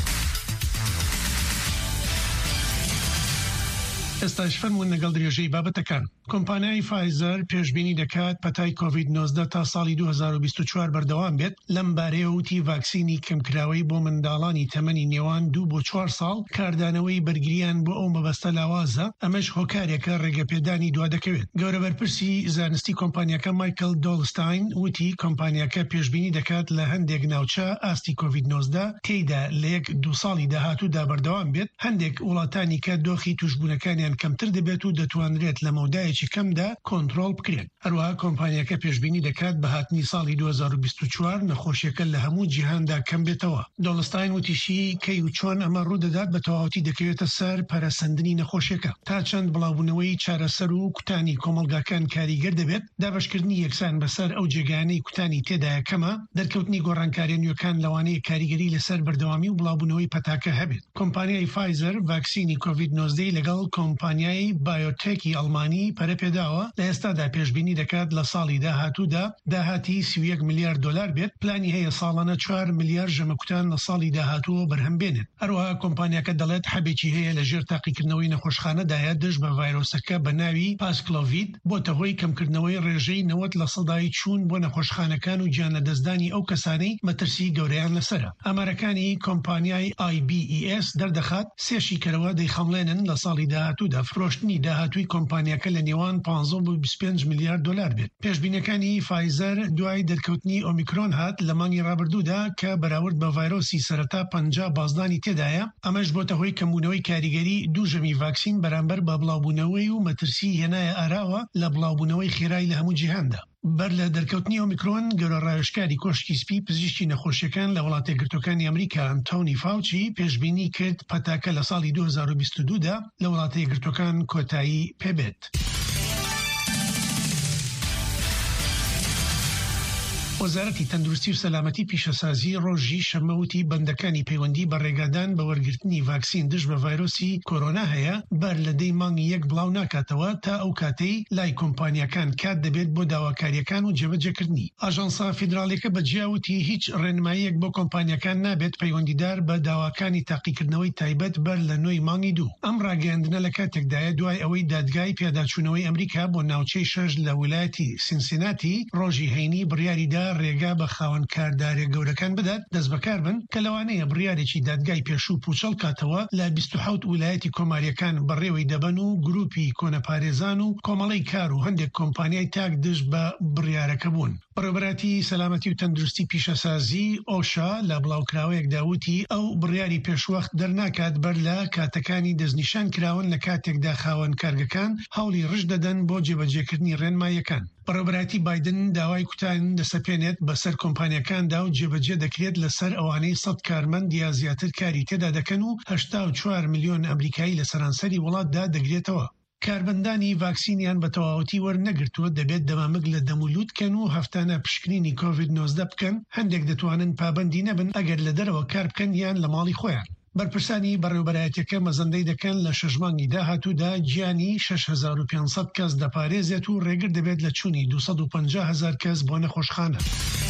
ئێستاش فەرموون لەگەڵ درێژەی بابەتەکان. کۆمپانیای فایزەر پێشبینی دەکات پەتای کۆڤید نۆزدە تا ساڵی دوو هەزار و بیست و چوار بەردەوام بێت لەم بارەیە وتی ڤاکسینی کەمکراوەی بۆ منداڵانی تەمەنی نێوان دوو بۆ چوار ساڵ کاردانەوەی بەرگریان بۆ ئەو مەبەستە لاوازە ئەمەش هۆکارێکە ڕێگەپێدانی دوا دەکەوێت. گەورە بەرپرسی زانستی کۆمپانیەکە مایکل دۆڵستاین وتی کۆمپانیەکە پێشبینی دەکات لە هەندێک ناوچە ئاستی کۆڤید نۆزدە تێیدا لە یەک دوو ساڵی داهاتوودا بەردەوام بێت هەندێک وڵاتانی کە دۆخی توشبوونەکانیان کەمتر دەبێت و دەتوانرێت لە مەودایەکی کەمدا کۆنتڕۆڵ بکرێت. هەروەها کۆمپانیەکە پێشبینی دەکات بە هاتنی ساڵی دوو هەزار و بیست و چوار نەخۆشیەکە لە هەموو جیهاندا کەم بێتەوە. دۆڵستاین وتیشی کەی و چۆن ئەمە ڕوودەدات بە تەواوەتی دەکەوێتە سەر پەرەسەندنی نەخۆشیەکە تا چەند بڵاوبوونەوەی چارەسەر و کوتانی کۆمەلگاکان کاریگەر دەبێت دابەشکردنی یەکسان بەسەر ئەو جێگانەی کوتانی تێدایە کەمە دەرکەوتنی گۆڕانکاریە نوێکان لەوانەیە کاریگەری لەسەر بەردەوامی و بڵاوبوونەوەی پەتاکە هەبێت. کۆمپانیای فایزەر ڤاکسینی کۆڤید نۆزدە لەگەڵ کۆمپانیای بایۆتێکی ئەڵمانی پەرەپێداوە لە ئێستادا پێشبینی دەکات لە ساڵی داهاتوودا داهاتی سی و یەک ملیارد دۆلار بێت پلانی هەیە ساڵانە چوار ملیارد ژەمەکوتان لە ساڵی داهاتووە بەرهەم بێنێت. هەروەها کۆمپانیاکە دەڵێت حەبێکی هەیە لە ژێر تاقیکردنەوەی نەخۆشخانەدایە دژ بە ڤایرۆسەکە بە ناوی پاسکلۆڤید بۆتە هۆی کەمکردنەوەی ڕێژەی نەوەت لە سەدای چوون بۆ نەخۆشخانەکان و گیانەدەستدانی ئەو کەسانەی مەترسی گەورەیان لەسرە. ئامارەکانی کۆمپانیای آی بی ئی ئێس دەردەخات سێشی کەرەوە دەیخەمڵێنن لە ساڵی داهاتوودا فرۆشتنی داهاتووی کۆمپانیەکە لە نێوان پانزە بۆ بیست و پێنج ملیارد دۆلار بێت. پێشبینەکانی فایزەر دوای دەرکەوتنی ئۆمیکرۆن هات لە مانگی ڕابردوودا کە بەراورد بە ڤایرۆسی سەرەتا پەنجا بازدانی تێدایە ئەمەش بۆتە هۆی کەمبوونەوەی کاریگەری دووژەمی ڤاکسین بەرامبەر بە بڵاوبوونەوەی و مەترسی هێنایە ئاراوە لە بڵاوبوونەوەی خێرای لە هەموو جیهاندا. بەر لە دەرکەوتنی ئۆمیکرۆن گەورە ڕایشکاری کۆشکی سپی پزیشکی نەخۆشیەکان لە وڵاتە گرتوەکانی ئەمریکا ئەنتۆنی فاوچی پێشبینی کرد پەتاکە لە ساڵی دوو هەزار و بیست و دوودا لە وڵاتە گرتوەکان کۆتایی پێبێت. وەزارەتی تەندروستی و سەلامەتی پیشەسازی ڕۆژی شەمەوتی بەندەکانی پەیوەندی بە ڕێگادان بە وەرگرتنی ڤاکسین دژ بە ڤایرۆسی کۆرۆنا هەیە بەر لە دەی مانگی یەک بڵاو ناکاتەوە تا ئەو کاتەی لای کۆمپانیەکان کات دەبێت بۆ داواکاریەکان و جێبەجێکردنی. ئاژانسا فیدراڵیەکە بەجیاوتی هیچ ڕێنماییەک بۆ کۆمپانیەکان نابێت پەیوەندیدار بە داواکانی تاقیکردنەوەی تایبەت بەر لە نوێی مانگی دوو. ئەم ڕاگەیاندنە لە کاتێکدایە دوای ئەوەی دادگای پێداچوونەوەی ئەمریکا بۆ ناوچەی شەش لە ویلایەتی سینسیناتی ڕۆژی هەینی بڕیاریدا ڕێگا بە خاوەن کاردارێ گەورەکان بدات دەست بەکار بن کە لەوانەیە بڕیارێکی دادگای پێشوو پوچەڵ کاتەوە لە بیست و حەوت ویلایەتی کۆماریەکان بەڕێوەی دەبن و گروپی کۆنەپارێزان و کۆمەڵەی کار و هەندێک کۆمپانیای تاک دژ بە بڕیارەکە بوون. بەڕێوەبەراتی سەلامەتی و تەندروستی پیشەسازی ئۆشا لە بڵاوکراوەیەک داوتی ئەو بڕیاری پێشوەخت دەرناکات بەر لە کاتەکانی دەستنیشان کراون لە کاتێکدا خاوەن کارگەکان هەوڵی ڕژ دەدەن بۆ جێبەجێکردنی ڕێنماییەکان. بەڕێوەبەراتی بایدن داوای کوتان دەسەپێنێت بەسەر کۆمپانیەکاندا و جێبەجێ دەکرێت لەسەر ئەوانەی سەد کارمەند یا زیاتر کاری تێدا دەکەن و هەشتا و چوار ملیۆن ئەمریکایی لە سەرانسەری وڵاتدا دەگرێتەوە. کاربندانی ڤاکسینیان بە تەواوەتی وەرنەگرتووە دەبێت دەمامک لە دەمولودکەن و هەفتانە پشکنینی کۆڤید نۆزدە بکەن هەندێک دەتوانن پابەندی نەبن ئەگەر لە دەرەوە کار بکەن یان لە ماڵی خۆیان. بەرپرسانی بەڕێوەبەرایەتەکە مەزەندەی دەکەن لە شەژمانگی داهاتوودا گیانی شەش هەزار و پێنجسەد کەس دەپارێزێت و ڕێگر دەبێت لە چوونی دووسەد و پەنجا هەزار کەس بۆ نەخۆشخانە.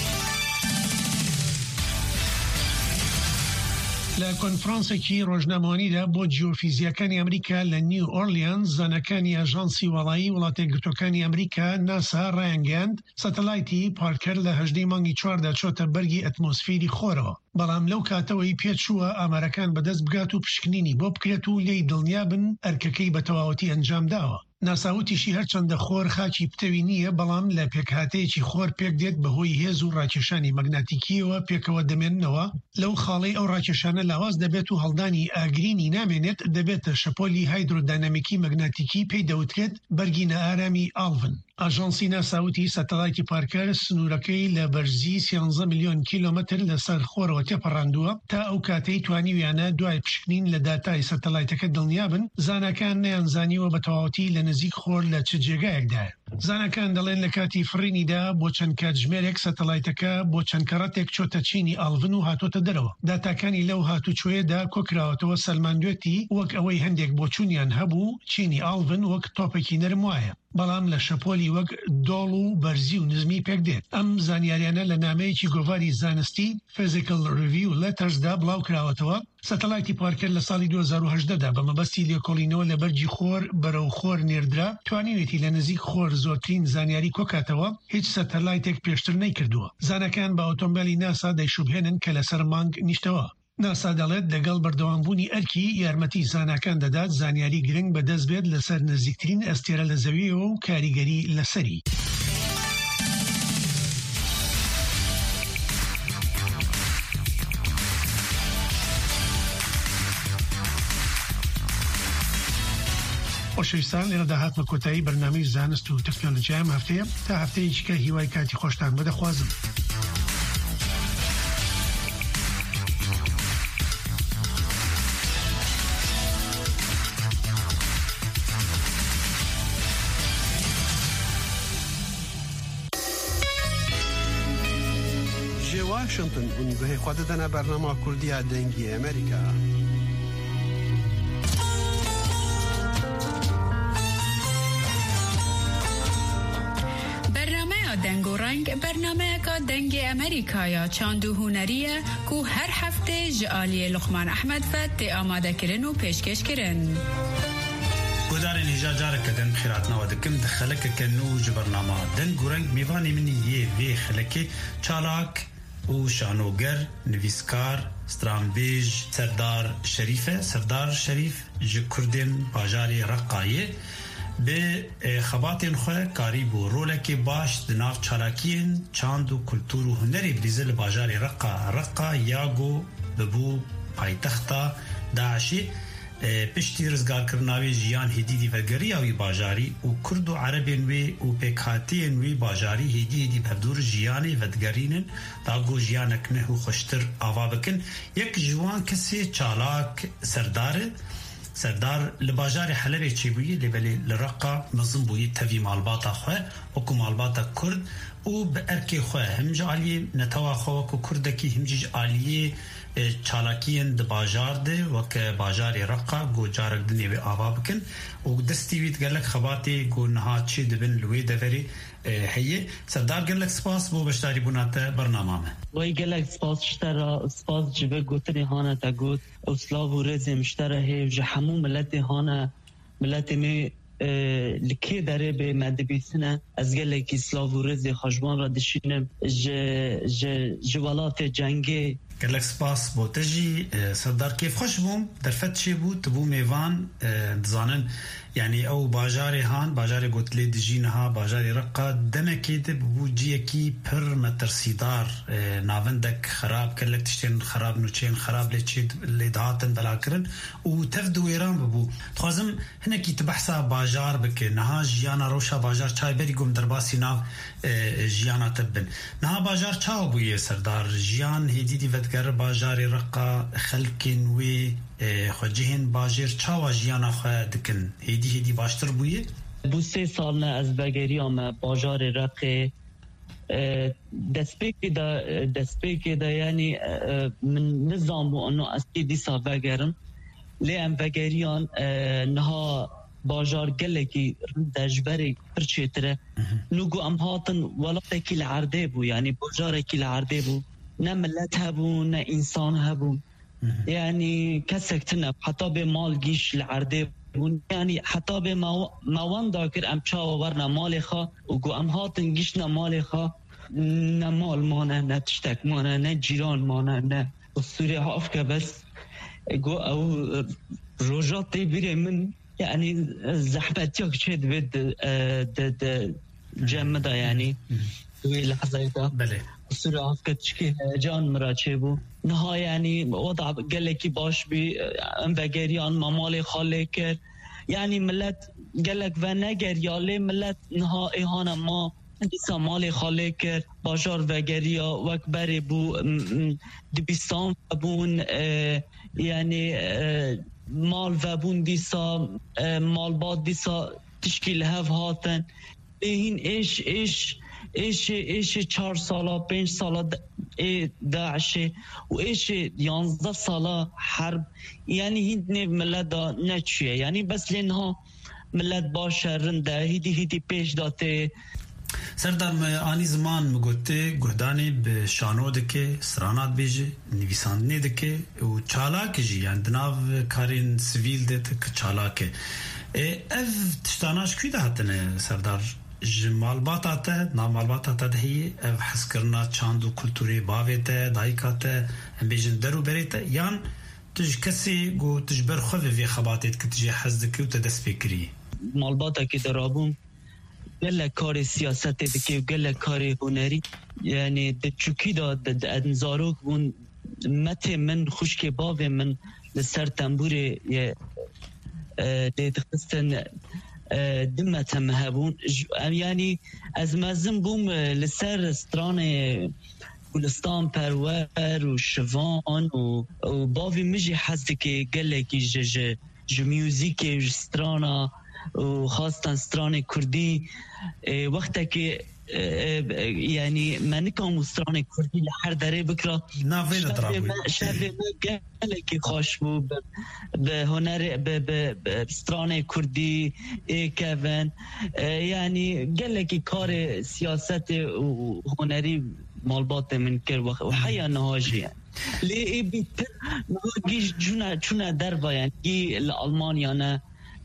لە کۆنفرانسێکی ڕۆژنامەوانیدا بۆ جیۆفیزیەکانی ئەمریکا لە نیو ئۆرلیانز زانەکانی ئاژانسی وەڵایی وڵاتە گرتوەکانی ئەمریکا ناسا ڕایانگەاند سەتەلایتی پارکەر لە هەژدەی مانگی چواردا چۆتە بەرگی ئەتمۆسفێری خۆرەوە. بەڵام لەو کاتەوەی پێچووە ئامارەکان بەدەست بگات و پشکنینی بۆ بکرێت و لێی دڵنیا بن ئەرکەکەی بە تەواوەتی ئەنجام داوە. ناساوتیشی هەرچەندە خۆر خاکی پتەوی نییە بەڵام لە پێکهاتەیەکی خۆر پێک دێت بەهۆی هێز و ڕاکێشانی مەگناتیکیەوە پێکەوە دەمێننەوە لەو خاڵەی ئەو ڕاکێشانە لاواز دەبێت و هەڵدانی ئاگرینی نامێنێت دەبێتە شەپۆلی هایدرۆدانەمیکی مەگناتیکی پێی دەوترێت بەرگینە ئارامی ئاڵڤن. ئاژانسی ناساوتی سەتەلایتی پارکەر سنوورەکەی لە بەرزی سیانزە ملیۆن کیلۆمەتر لەسەر خۆرەوە تێپەڕاندووە تا ئەو کاتەی توانیویانە دوای پشکنین لە داتای سەتەلایتەکە دڵنیا بن زانەکان نەیانزانیوە بە تەواوەتی لە نزیک خۆر لە چ جێگایەکدایە. زانەکان دەڵێن لە کاتی فڕینیدا بۆ چەند کاتژمێرێک سەتەلایتەکە بۆ چەند کەڕەتێک چۆتە چینی ئاڵڤن و هاتۆتە دەرەوە. داتاکانی لەو هاتوچۆیەدا کۆکراوەتەوە سەلماندوێتی وەک ئەوەی هەندێک بۆچوونیان هەبوو چینی ئاڵڤن وەک تۆپێکی نەرم وایە بەڵام لە شەپۆلی وەک دۆڵ و بەرزی و نزمی پێک دێت. ئەم زانیاریانە لە نامەیەکی گۆڤاری زانستی فیزیکل ریڤیو لەتەرزدا بڵاو کراوەتەوە سەتەلایتی پارکر لە ساڵی دو هەزار و هەژدە دا بە مەبەستی لێکۆڵینەوە لە بەرجی خۆر بەرەو خۆر نێردرا توانیوێتی لە نزیک خۆر زۆرترین زانیاری کۆکاتەوە هیچ سەتەلایتێک پێشتر نەیکردووە. زانەکان بە ئۆتۆمبیلی ناسا دەیشوبهێنن کە لەسەر مانگ نیشتەوە. ناسا دەڵێت لەگەڵ بەردەوامبوونی ئەرکی یارمەتی زانکان دەدات زانیاری گرنگ بەدەست بێت لەسەر نزیکترین ئەستێرە لە زەویەوە و کاریگەری لەسەری. خۆشەویستان لێرە داهاتمە کۆتایی بەرنامەی زانست و تەکنۆلۆژیای ئەم هەفتەیە تا هەفتەیەکە هیوای کاتی خۆشتان بەدەخوازم.
جێ واشنگتن اون گوهی خوا دەدەنە بەرنامە کوردیە دەنگی ئەمریکا.
دنگ و رنگ برنامه که دنگ امریکا یا چاندو هنریه که هر هفته جعالی لقمان احمد فت آماده کرن و پیشکش کرن.
گودارین هجا جاره کدن خیراتنا و دکم دخلک کنو جبرنامه دنگ و رنگ میوانی منی یه وی خلکی چالاک و شانوگر نویسکار سترامبیج سردار شریفه سردار شریف جکردن باجاری رقایه به خباتین خواه کاری بو رولکی باش دناف چالاکین چاند و کلتور و هنری بریزل باجاری رقا رقا یاگو ببو پایتختا داعشی پشتی رزگار کرناوی جیان هدیدی و گریاوی باجاری و کرد و عربین وی و پیکاتین وی باجاری هدی هدی بردور جیانی و دگرینن داگو جیانک نه و خوشتر آوا بکن. یک جوان کسی چالاک سرداره سردار لباجار حلبی چی بویی لبلی لرقا مزن بویی تاوی مالباتا خواه وکو مالباتا کرد و به ارکی خواه همجا علیه نتوا خواه وکو کردکی همجیج علیه چالاکیین د باجار ده وکه باجاری رقا گو جارک دنیوی آوا بکن و دستی وید گلک خباتی گو نها چی دبن لوی دوری هیه. سردار گلک سپاس بو بشتاری بونات برنامه
وی گلک سپاس شترا سپاس جبه گوتنی هانه تا گوت اسلاو و رزی مشتره هی جه همو ملتی هانه ملتی می لکی داره به مدبیسنه از گلک اسلاو و رزی خشبان را دشینم جوالات جنگی
گلک سپاس بو تجی سردار کیف خوش بوم در فت چی بود تبو میوان دزانن یعنی او باجاری هان باجاری گوتلی دجینها باجاری رقا دمکی ده بو جیکی پر مترسیدار ناوندک خراب کلک تشتین خراب نوچین خراب لیچید لیدهاتن بلا کرن و تفدو ایران ببو تخوازم هنکی تبحثا باجار بکه نها جیانا روشا باجار چای بری گم درباسی ناو جیانا تبن نها باجار چاو بویه سردار جیان هیدیدی ودگر باجاری رقا خلکین وی خوجهن باجر چاوا جیانا خواه دکن هیدی هیدی باشتر بویه؟
بو سه سال نه از بگری آمه باجار رقه دسپیکی دا دسپیکی دا یعنی من نظام بو انو اسی دیسا بگرم لی ام بگریان نها باجار گلکی دجبری پرچیتره نوگو ام هاتن ولاتی لعرده بو یعنی باجار کی لعرده بو نه ملت هبو نه انسان هبو يعني كسكتنا حتى بمال جيش العرده يعني حتى بما موان داكر ام چاو ورنا مال خا وگو ام هاتن گيشنا مال خا نه مال مانه نه تشتك مانه نه جيران مانه نه السوري هاف بس گو او روجاتي بيري من يعني زحمتك شد بد د جمدا يعني دوی لحظه دا
بله
السوري هاف كتشكي جان مراچه بو نها يعني وضع قالك باش بي انفجريان ممال خالك يعني ملت قالك ونجر يالي ملت نها اهانه ما دیسا مال خالك باجار وگریا وکبر بو دبیستان بون يعني مال وبون دیسا مال باد دیسا تشکیل هف هاتن این ايش ايش ايش ايش چهار ساله پنج ساله داعش و ايش یازده ساله حرب يعني هند ملت دا نچیه يعني بس لینها ملت باشه رنده هیدی هیدی پیش داته
سردار آنی زمان مگوته گهدانی به شانو دکه سرانات بیجه نویساندنی دکه و چالاک جی یعنی دناو کارین سویل ده که چالاکه اف تشتاناش کوی ده هاتنه سردار مالباتا ته نامالباتا ته دهی اف حس کرنا چاند و کلتوری باوی ته دایکا ته ام بیجن درو بری ته یان تج کسی گو تجبر خواه وی خباتید که تجی حز دکی و تدست بکری
مالباتا که درابون گله کار سیاست دکی و گله کار هنری یعنی د چوکی دا د انزاروک بون مت من خوشک باوی من لسر تنبوری دید خستن دمت هم هبون یعنی از مزم بوم لسر ستران گلستان پرور و شوان و, و باوی مجی حزد که گله که جج جمیوزیک سترانا و خاصتا ستران کردی وقتا که یعنی من کام ستران کردی لحر داره بکرا شب ما گله که خوش بو به هنر به ستران کردی ایکوین یعنی گله که کار سیاست و هنری مالبات من کرد و حیا نهاجی لی بیتر نهاجیش چونه در باید گی لألمانیا نه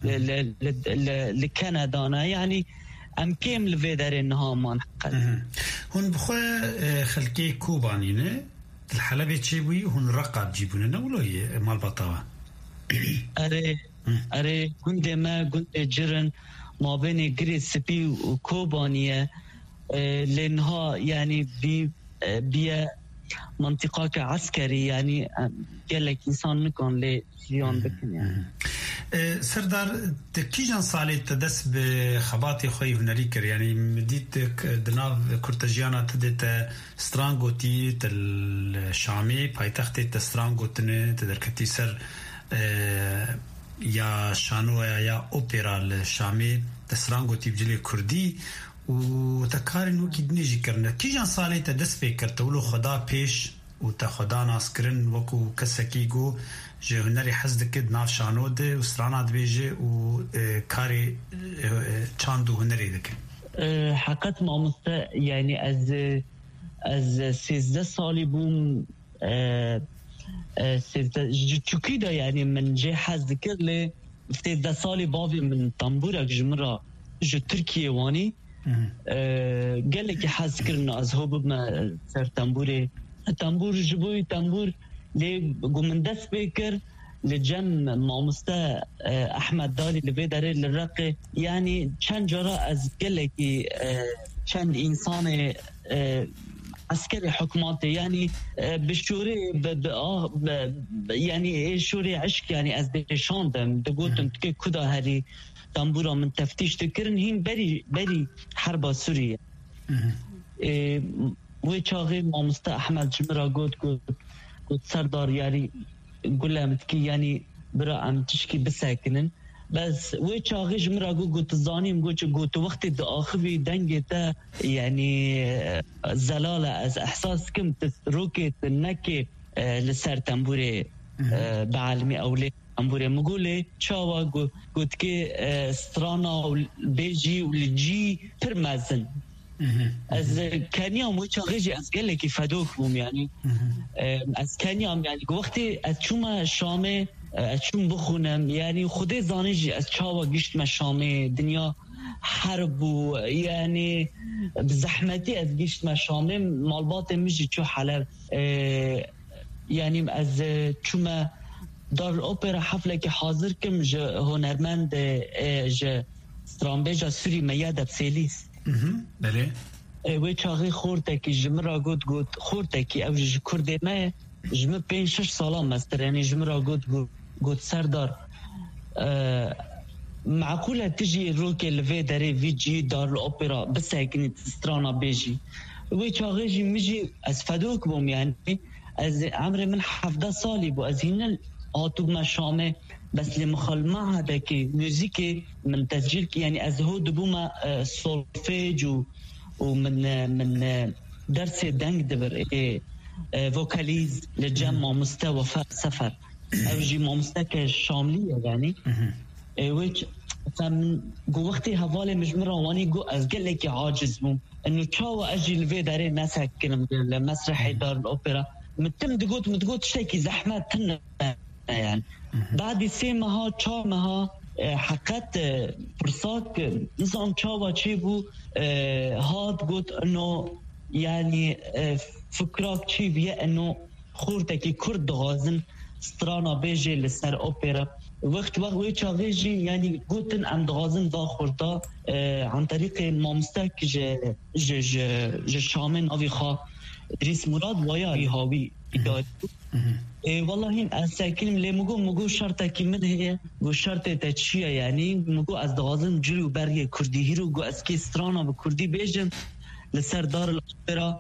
لكندا يعني ام كم لفيدر انها ما نحقل
هون بخوا خلكي كوبانينه الحلبة تشيبوي هون رقاب جيبونه ولا مال بطاوه
اري اري كنت ما كنت جرن ما بين جريس سبي وكوبانيه لانها يعني بي بي منطقه عسكري يعني قال لك انسان نكون لي جيون بكن يعني
سردار تكيجان صالي تدس بخباتي خوي هنري كر يعني مديت دناف كورتاجيانا تدت سترانغوتي تل شامي بايتخت تسترانغوتن تدركتي سر يا شانو يا اوبرا الشامي تسترانغوتي بجلي كردي وتكاري نو كيدنيجي كرنا كيجان صالي تدس بكر تولو خدا بيش وتا خدا ناسكرن وكو كسكيغو جه هنری حزد کد ناف شانو ده و سرانات بیجه و کاری چاندو هنری دکن
حقیقت مامسته یعنی از از سیزده سالی بوم سیزده چوکی ده یعنی من جه حزد کد لی سیزده سالی باوی من تنبورک جمرا جو ترکیه وانی گله که حزد کرن از هو بما سر تنبوری تنبور جبوی تنبور لي قمندس بيكر لجم مامستا احمد داري اللي بيداري للرقي يعني كان جراء از قلكي كان انسان عسكري حكوماتي يعني بالشوري يعني شوري عشق يعني از دشاندم دقوتم تكي كدا هري تنبورا من تفتيش تكرن هين بري بري حرب سوريا ويشاغي مامستا احمد جمرا قلت قلت قلت سردار يعني قل لهم تكي يعني برا عم تشكي بساكنن بس ويشاغي جمرا قلت الظانيم قلت قلت وقت الآخبي دنجتا يعني زلالة از احساس كم تروكت النكي لسر تنبوري بعالمي أولي تنبوري مقولي شاوا قلت كي سترانا والبيجي والجي ترمزن از کنیام و چاقیجی از گله که فدوک بوم یعنی از کنیام یعنی وقتی از چوم شامه از چوم بخونم یعنی خود زانیجی از چاوا گشت ما شامه دنیا حرب و یعنی بزحمتی از گشت ما شامه مالبات میجی چو حلب یعنی از چوم دار الاوپرا حفله که حاضر کم جه هنرمند جه سترامبیجا سوری میاد بسیلیس
بله
وی چاقی خورده که جمرا گود گود خورده که او جه کرده ما جمع پین شش سالان مستر یعنی جمرا گود گود سردار معقوله تجي روكي لفي داري في جي دار الاوبرا بس هيك سترانا بيجي وي تشاغيجي مجي از فدوك بوم يعني از عمري من حفظة صالي بو از هنا آتوب ما شامه بس لمخال معهد كي موسيقى من تسجيل يعني از هو دبوما سولفيج ومن من درس دنگ دبر فوكاليز لجمع مستوى سفر اوجي مستوى شاملية يعني ويش فمن جو وقتي هفالي مجمرة واني جو أزقل لك عاجز بوم إنه شاو أجي الفي داري ناس هكذا لمسرح دار الأوبرا متم دقوت متقوت شيء زحمة تنا يعني بعد سيما ها شاو ها حقت فرصات نظام شاو شيبو هاد قلت إنه يعني فكرك شيء بيا إنه خورتك كرد غازن سترانا بيجي لسر أوبرا وقت وقت ويش غيجي يعني قلتن عند غازن ذا خورتا عن طريق مامستك ج ج ج ج شامن أبي خا ريس مراد ويا ريهاوي إدارة والله هين أساكن لي مجو مجو شرطة كمل هي وشرطة تشيا يعني مجو از غازن جلو بري كردي هيرو جو اسكي سترانا بكردي بيجن لسر دار الأوبرا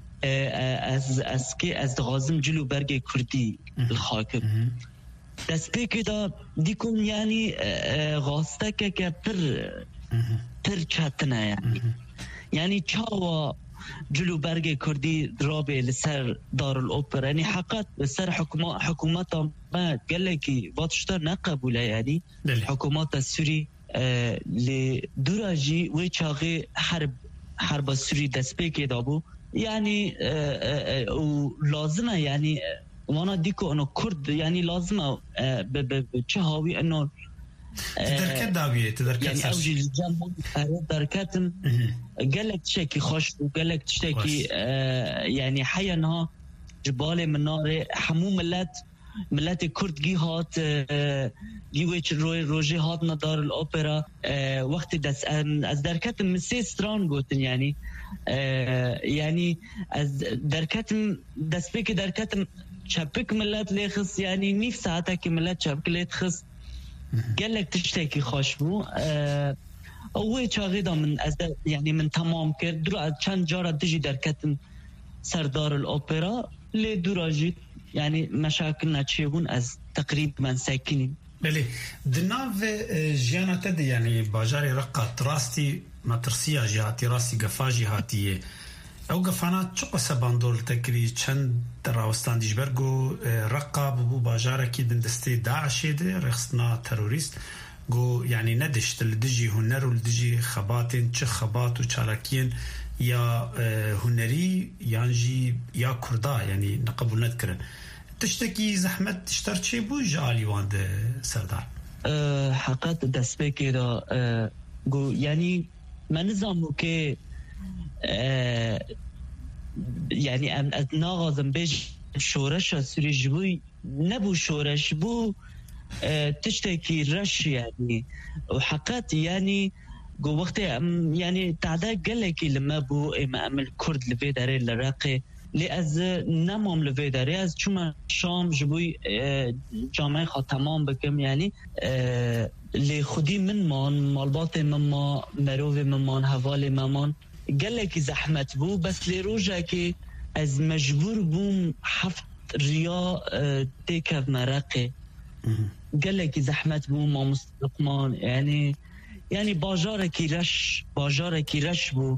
از اسکی از غازم جلو برگ کردی الخاکم دست به دا دیکن یعنی غاسته که که پر پر چتنه یعنی یعنی چاوا جلو برگ کردی درابه لسر دار الأوبرا یعنی حقیقت لسر حکومت حکومت ما قال کی واتشتر نقبوله یعنی حکومت سوری لدراجی و چاقی حرب حرب سوری دست به که دابو يعني ولازمه يعني وانا ديكو انه كرد يعني لازمه بتشهاوي انه
تدركت داويه تدركت
يعني اوجي الجنب دركاتم قال لك تشكي خوش وقال لك تشتكي يعني حيا انها جبال من نار حمو ملات ملات كرد جي هات جي ويتش روي روجي هات ندار الاوبرا وقت دس از دركاتم من سي ستران قلت يعني يعني از دركاتم دس بيك دركاتم شبك ملات ليخص يعني نيف ساعتك ملات شبك ليتخص قال لك تشتكي خوش بو أول شاغيدا من يعني من تمام كرد درو كان جارة تجي دركاتم سردار الأوبرا لدراجي يعني مشاكلنا تشيبون از تقريبا ساكنين
بله دناف جيانا تدي يعني باجاري رقة تراستي مترسية جهاتي راسي قفاجي هاتية او قفانات شو سباندول تكري چند راوستان ديجبرگو رقة ببو باجارة كي دندستي داعشي دي رخصنا تروريست جو يعني ندشت لدجي هنر ولدجي خباتين چه خبات و چالاكين يا هنري يانجي يا كردا يعني نقبل نذكرن تشتكي زحمت تشترشي بو جالي واند سردار
أه حقات دسبك دا أه جو يعني ما نظامو كي أه يعني ام ادناغازم بيج شورش سوري جبوي نبو شورش بو أه تشتكي رش يعني وحقات يعني جو وقت يعني تعداد قالك لما بو اما ام الكرد لفي داري العراقي لأز نمام لفي داري از چون شام جبوي جامعه خا تمام بكم يعني لخودي من مان مالبات من ما مروف من مان حوالي ممان قالك زحمت بو بس لروجا كي از مجبور بوم حفت ريا تيكف مرقي قالك زحمت بو ما مستقمان يعني يعني باجاركي رش باجاركي رش بو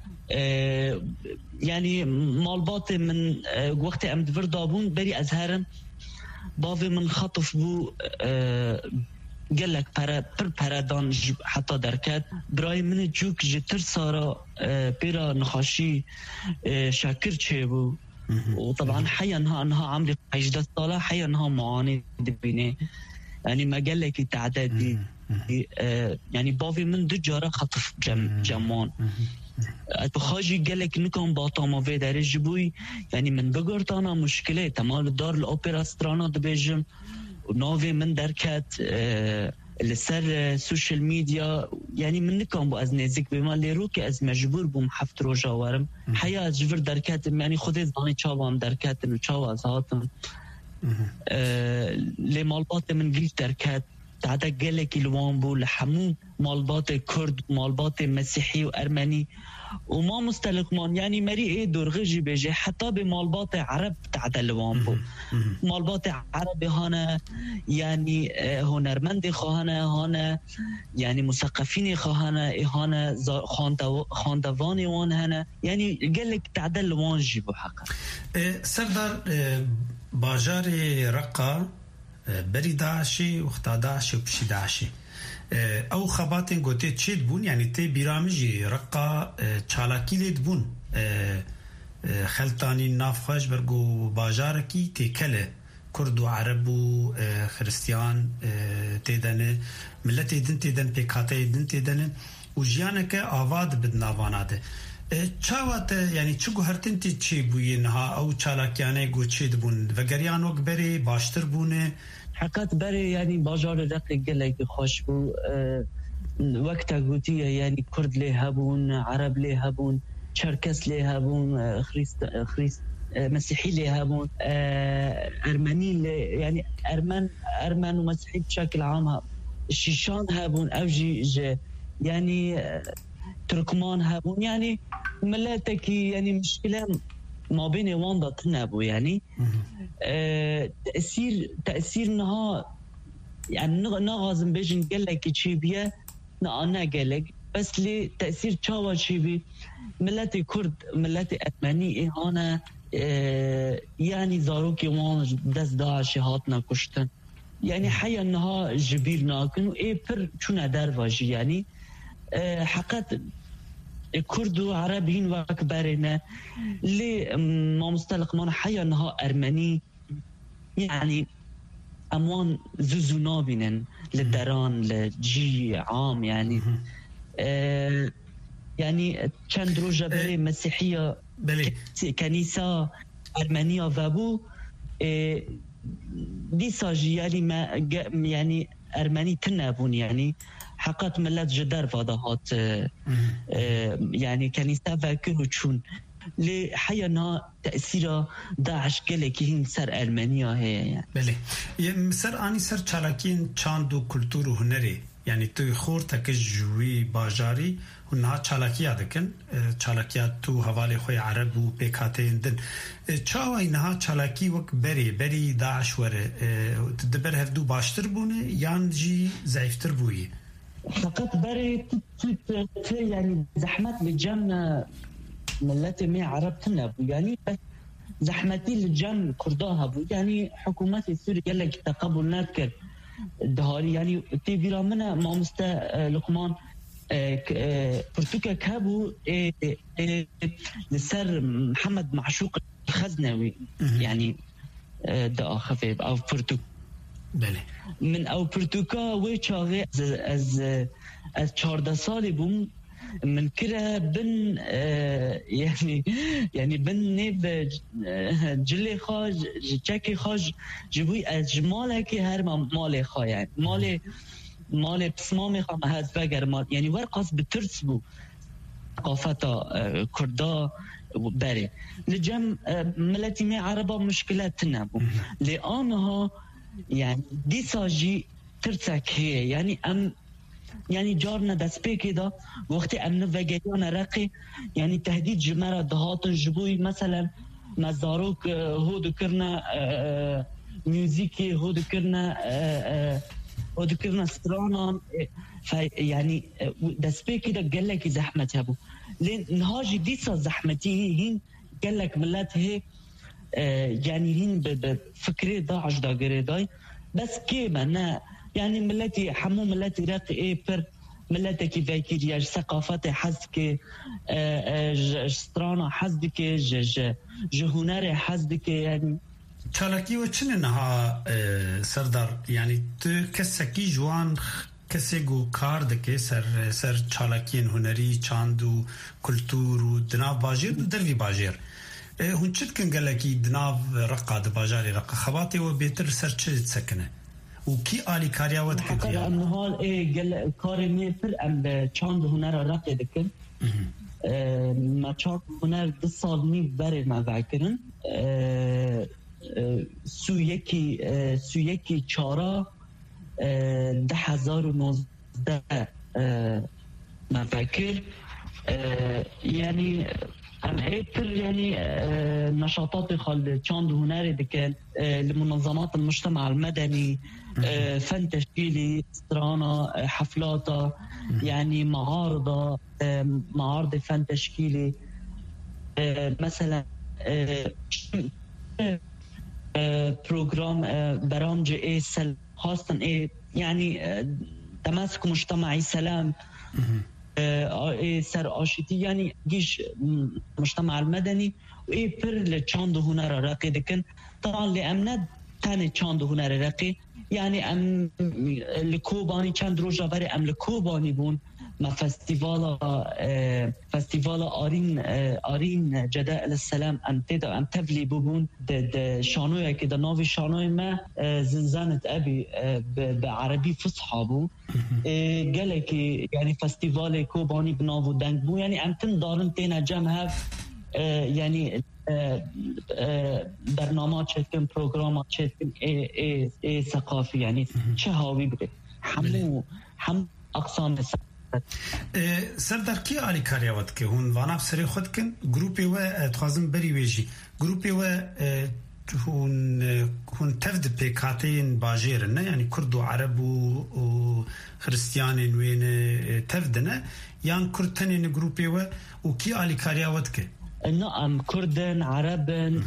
آه يعني مالبات من آه وقت ام دفر دابون بري ازهرم باوي من خطف بو آه قال لك برا بر برادان حتى دركات براي من جوك جتر سارا آه بيرا نخاشي آه شاكر تشيبو وطبعا حيا انها انها عمري عشدة سالة حيا انها معاني دبيني يعني ما قال لك تعدادي آه يعني باوي من دو جارة خطف جم جمان بخاجي قال لك نكون باطا في داري جبوي يعني من بقرطانا مشكلة تمال دار الأوبرا سترانا دبيجم ونوفي من دركات آه لسر سوشيال ميديا يعني من نكون بو از نزيك بما اللي روكي از مجبور بو محفت روجا وارم حياة جبر دركات يعني خودي زاني چاوام دركات و چاوا زهاتم آه لي مالبات من قلت دركات تعدد قالك الوان بو لحمو مالبات كرد مالبات مسيحي وأرمني وما مستلقمان يعني مري ايه درغجي بيجي حتى بمالبات عرب تعدد الوان بو مالبات عربي هانا يعني هنرمندي خواهانا هانا يعني مثقفين خواهانا هانا خاندواني وان هانا يعني قالك تعدد الوان جيبو حقا
سردار باجاري رقا بري داعشي وقتا داعشي وبشي داعشي او خباتن گوته چید بون یعنی تی بیرامجی رقا چالاکی لید بون خلطانی نافخش برگو باجارکی تی کله کرد و عرب و خريستيان تيدن ملت يدن تيدن بيكاتا يدن تيدن وجيانك آواد بدناواناده چاوات يعني چگو هرتن تی چی بوینها او چالاکیانه گو چید بون وگریان وک بری باشتر بونه
حقات بری يعني باجار رقی گلک خوش بو وقتا گوتیه يعني کرد لی هبون عرب لی هبون چرکس لی هبون خريست خريست مسيحي لي هابون أرمني لي يعني أرمن أرمن ومسيحي بشكل عام الشيشان هابون أوجي يعني تركمان هابون يعني ملاتك يعني مشكلة ما بين واندا تنابو يعني تأثير تأثير نها يعني نغازم بيجن قالك تشيبيا أنا قالك بس لي تأثير تشاوا تشيبي ملاتي كرد ملاتي أرمني إهانة يعني زاروكي وان دست داعش هاتنا كشتن يعني حيا انها جبير ناكن وايه بر شونا درواجي يعني حقات كرد وعربيين واكبرنا اللي ما مستلق مانا حيا انها ارمني يعني اموان زوزونابينن للدران لجي عام يعني يعني چند روجه بري مسيحيه
بله
كنيسة أرمنية فابو دي ساجي يعني ما يعني أرمني تنابون يعني حقات ملات جدار فضاهات يعني كنيسة فاكر وشون لحيانا تأثير داعش كي هين سر أرمنيا هي يعني
بله سر آني سر چالاكين چاند و كولتور و هنري يعني توی خور تکش جوی باجاری و نه چالاکیات دکن چالاکیات تو حواله خوی عرب و پیکاته اندن چاوی نه چالاکی وک بری بری داعش وره دبر هفدو باشتر بونه یان جی ضعیفتر بویی
فقط بری تو يعني زحمت لجم ملت می عرب تنبو يعني زحمتي لجم كرداها بو يعني حكومات السورية قال لك تقبل نذكر دهاري يعني تيبيرا منا ما مستا لقمان برتوكا كابو لسر محمد معشوق الخزنوي يعني دا خفيف او برتوك
بله
من او برتوكا ويشاغي از از چهارده سالي بوم من كده بن يعني يعني بن نيب جلي خاج جاكي خاج جبوي اجمالك هر مالي خا يعني مالي مالي بسمامي خا هز بقر مال يعني ورقص بترس بو ثقافتا كردا بري لجم ملتي مي عربا مشكلات تنبو لانها يعني دي ساجي ترسك هي يعني ام يعني جارنا دسبي كده وقت امن وگریان رقي يعني تهديد جمرة دهات جبوي مثلا مزاروك هودو كرنا ميوزيكي هودو كرنا هودو كرنا سترانا يعني دسبي كده قال لك زحمة ابو لين نهاجي ديسا زحمتي هين قال لك ملات هيك يعني هين بفكري ضاعش دا قريداي بس كيما نا يعني ملتي حمو ملتي راقي ايه بر ملتي كي فاكيريا ثقافتي حزك سترانا حزك جهوناري حزك يعني
چالاکی و چنه نها سردار يعني تو کسکی جوان کسی گو کار دکه سر سر چالاکین هنری چاند و کلتور و دناو باجیر و دروی باجیر هون چت کن گلکی دناو رقا دباجاری رقا خباتی و بیتر سر چه سکنه وكي آلي كاريا ود كديا
حقا النهار ايه قال كارمي فر ام چاند هنر رقي دكن ما چاند هنر دو سال ني بري ما فاكرن سو يكي سو يكي چارا ده هزار و نوزده ما فاكر يعني ام ايتر يعني نشاطات خال چاند هنري دكن لمنظمات المجتمع المدني فن تشكيلي سترانا حفلات يعني معارضة معارض فن تشكيلي مثلا بروجرام برامج ايه سل خاصة ايه يعني تماسك مجتمعي سلام إيه سر آشتي يعني جيش مجتمع المدني وإيه بر لتشاندو هنا راقي دكن طبعا لأمنات تاني تشاندو هنا راقي يعني أم لكوباني چند روزا بري أم لكوباني بون ما فستيفالا فستيفالا آرين آرين جداء السلام أم تدا أم تفلي بون د شانوية كده نافي شانوية ما زنزانة أبي بعربي فصحى بو قالك يعني فستيفال كوباني بنافو دنگ بو يعني أم تندارن تينا جمع يعني برنامج چتکن پروگرام چتکن ای ای ای ثقافی يعني چهاوی بده همو هم اقسام
سردار کی علی کاریوت که هون وانا بسری خود کن گروپی و تخازم بری ویجی گروپی و هون هون تفد پیکاتین باجر نه يعني کرد و عرب و خريستيان وين تفدنا یان کردتن گروپی و و کی علی کاریوت که
نعم كردن عربن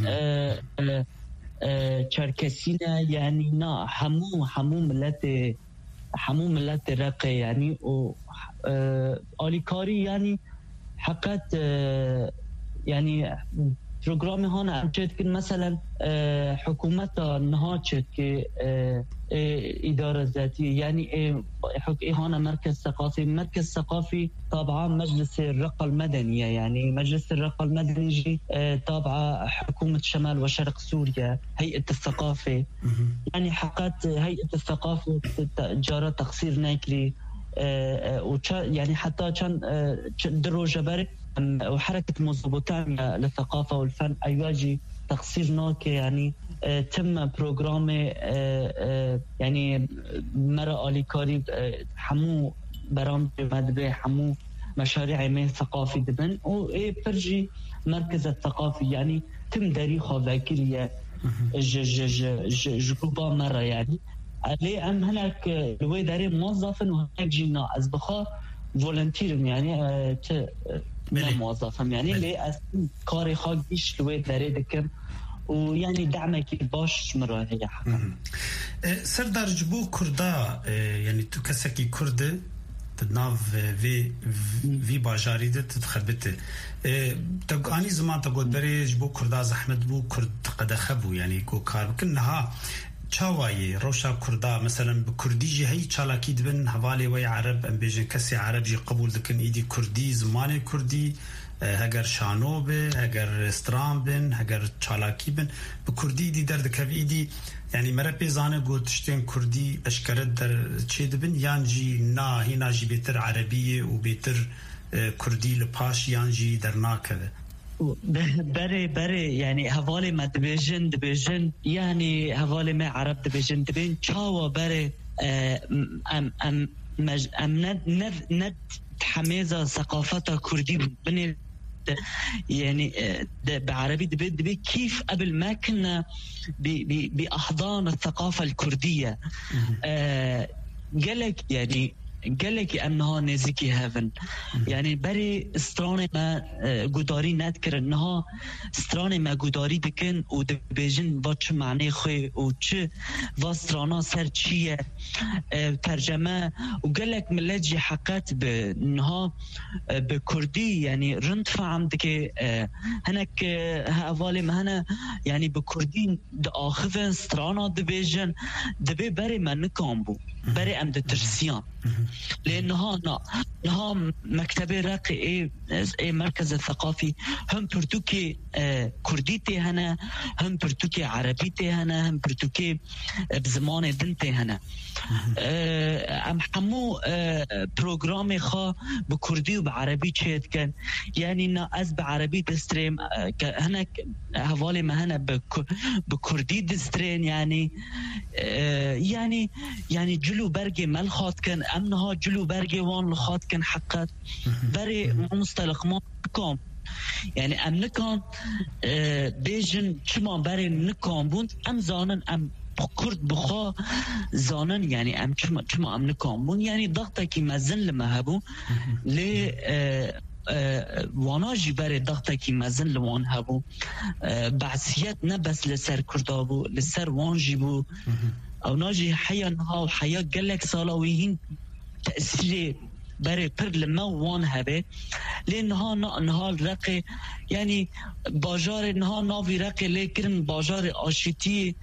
تشركسين يعني نا حمو حمو ملت حمو ملت رقي يعني و آلیکاری يعني حقت يعني برنامه هانا امجد كن مثلا حكومت نهاجت که اداره ذاتيه يعني حق هانا مركز ثقافي مركز ثقافي طبعا مجلس الرقة المدنية يعني مجلس الرقة المدني جي طبعا حكومة شمال وشرق سوريا هيئة الثقافة يعني حقت هيئة الثقافة جارة تقصير ناكلي يعني حتى كان درو جبري وحركة مزبوطان للثقافة والفن أيواجي تقصير ناكي يعني تم برنامه يعني مرة آلیکاری حمو برامج مدبه حمو مشاريع ما ثقافي دبن و ايه برجي مركز الثقافي يعني تم داريخه ذاكرية جروبا مرة يعني ليه ام هناك لوي داري موظفا وهناك جينا أزبخا فولنتير يعني ت موظفا يعني ليه أسن كاري خاقيش لوي داري دكم ويعني دعمك باش مرة هي حقا
سردار جبو كردا يعني تو كسكي كرد تدناف في في باجاري ده تتخربته تقاني زمان تقول بري جبو كردا زحمت بو كرد قد خبو يعني كو كار كنها چاوایی روشا کردا مثلا بکردی جی هی چالاکی دبن حوالی وی عرب ام بیجن کسی عرب جی قبول دکن ایدی کردی زمان کردی هگر شانو به هگر رستوران بن هگر چالاکی بن بکردی دی در دکوی ایدی یعنی مرا پیزانه گوتشتین کردی اشکرت در چه دبن یان جی نا هینا جی بیتر عربیه و بیتر کردی لپاش یان جی در ناکده
بري بري يعني هوالي ما دبيجن دبيجن يعني هوالي ما عرب دبيجن دبين شاوا بري ام ام مج ام ند ند ند تحميزة ثقافة كردي بني يعني بعربي دبي دبي كيف قبل ما كنا بأحضان الثقافة الكردية قالك يعني قال لك انها نزيكي هافن يعني بري استراني ما قداري نذكر انها استراني ما قداري دكن ودبيجن باتش معنى خوي وچ واسترانا سر چيه ترجمه وقال لك ملاجي حقات بانها بكردي يعني رند فهم دكي هناك هوالي ما هنا يعني بكردي داخفن استرانا دبيجن دبي بري ما نكامبو بري ام دترسيان لأنها نها مكتبة راقي إيه إيه مركز الثقافي هم برتوكي آه كرديتي هنا هم برتوكي عربيتي هنا هم برتوكي بزمان دنتي هنا آه أم حمو آه برنامج خا بكردي وبعربي شيء كان يعني نا أز بعربي دستريم آه هنا هوالي ما هنا بك بكردي دسترين يعني آه يعني يعني جلو برجي ملخات كان أمنها جلو برجي وان لخات كان حقت بري مصطلح ما كم يعني أم نكان آه بيجن شما بري نكان بوند أم زانن أم كرد بخا زانن يعني أم شما شما أم نكان بوند يعني ضغطك مزن لما هبو ل آه آه واناجي بري ضغطك مزن لوان هبو آه بعثيات نبس لسر كردابو لسر وانجي بو او ناجي حيا نها وحيا قالك صالويين تأثير بري پر لما وان هبه لانها نها رقي يعني باجار نها نافي رقي لكن باجار آشتي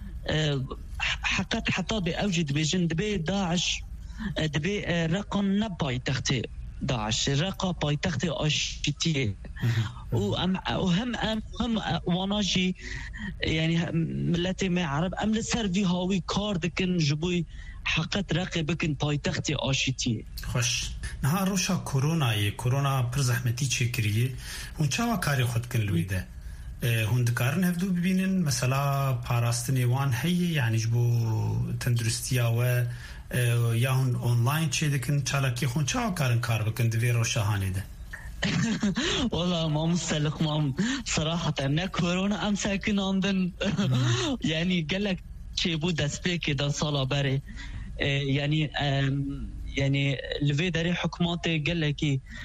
حقت حتى بأوجد بجن دبي داعش دبي رقم نباي تختي داعش رقا باي تختي آشتي وهم هم هم واناجي يعني ملتي ما عرب ام لسر هاوي كار دكن جبوي حقت رقي بكن پایتخت آشتی.
خوش نها روشا کرونا یه کرونا پر زحمتی چه کریه اون چاوا کاری خود کن لویده هندکارن هفدو ببینن مثلا پاراستنی وان هی یعنی جبو تندرستیا و یا هون آنلاین چه دکن چالاکی خون چاوا کارن کار بکن دوی روشا هانی ده
والله ما مستلق ما صراحة نه كورونا ام ساكن عندن يعني قال لك شيء بود دسبيك ده صاله بري يعني يعني لفي داري حكوماتي قال لك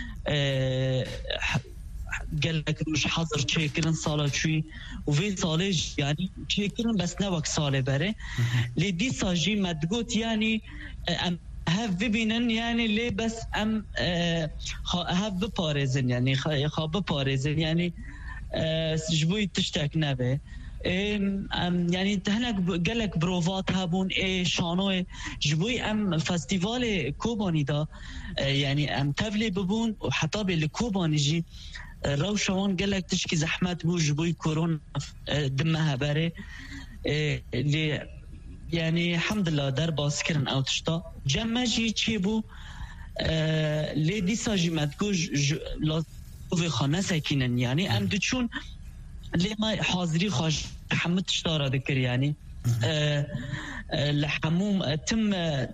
قال لك مش حاضر شيء كلن صاله شوي وفي صالج يعني شيء كلن بس نوك صاله بري لدي صاجي ما تقول يعني ام هاف ببینن يعني ليه بس ام هاف بپارزن يعني خواب بپارزن يعني جبوی تشتاك نبه ام يعني هناك قالك بروفات هابون اي شانوي جبوي ام فستيفال كوباني دا يعني ام تفلي ببون وحتى بالكوباني جي روشوان قالك تشكي زحمات بو جبوي كورونا دمها باري اللي يعني الحمد لله دار باسكرن او تشتا جمجي تشيبو آه لي ديساجي ما تكوج لازم في خانه ساكنن يعني ام دچون لي ما حاضري خاش حمد تشتارا ذكر يعني آه آه لحموم تم آه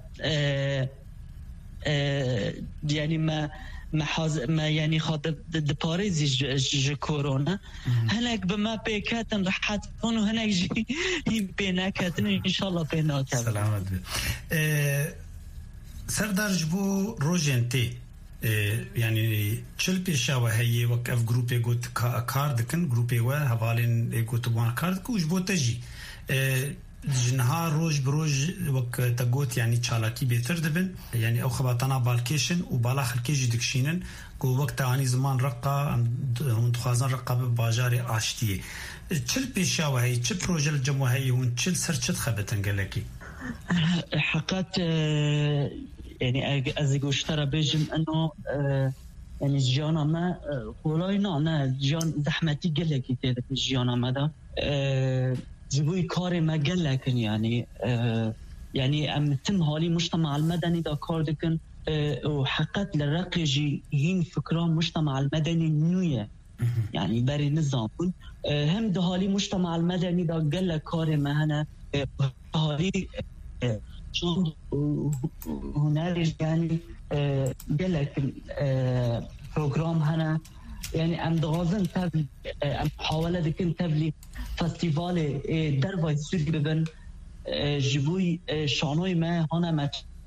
آه يعني ما ما حاز ما يعني خاطر د باريس ج كورونا هناك بما بيكاتن راح تكون هناك جي بيناكاتن ان شاء الله بينات
سلامت اه سردار جبو روجنتي اه يعني چل پیشاوه هي وقف گروپ گوت کارد کن گروپ و حوالین گوت بون کارد کو جبو تجي اه جنها روج بروج وقت تقوت يعني تشالاكي بيتر دبن يعني او خباتنا بالكيشن وبالاخر كيجي دكشينن كو وقت اني زمان رقه هون تخازن رقه بباجاري اشتي تشل بيشاوه هي تشل بروجه الجمو هي هون تشل سرچت خبتن قالكي
حقات يعني ازغوشترا بيجم انه يعني جيانا ما قولاينا انا جيان زحمتي قالكي تيدك جيانا ماذا جبوي كاري ما قال لكن يعني آه يعني ام تم هالي مجتمع المدني دا كار دكن آه وحقت للرقيجي هين فكرة مجتمع المدني نوية يعني بري نظام آه هم ده هالي مجتمع المدني دا قال لك كاري ما هنا آه هالي آه شون هنالي يعني آه قال لك آه بروجرام هنا يعني ام دغازن تبلي ام حاولة دكن تبلي فستیوال دروای سوری ببن جبوی شانوی ما هانا ما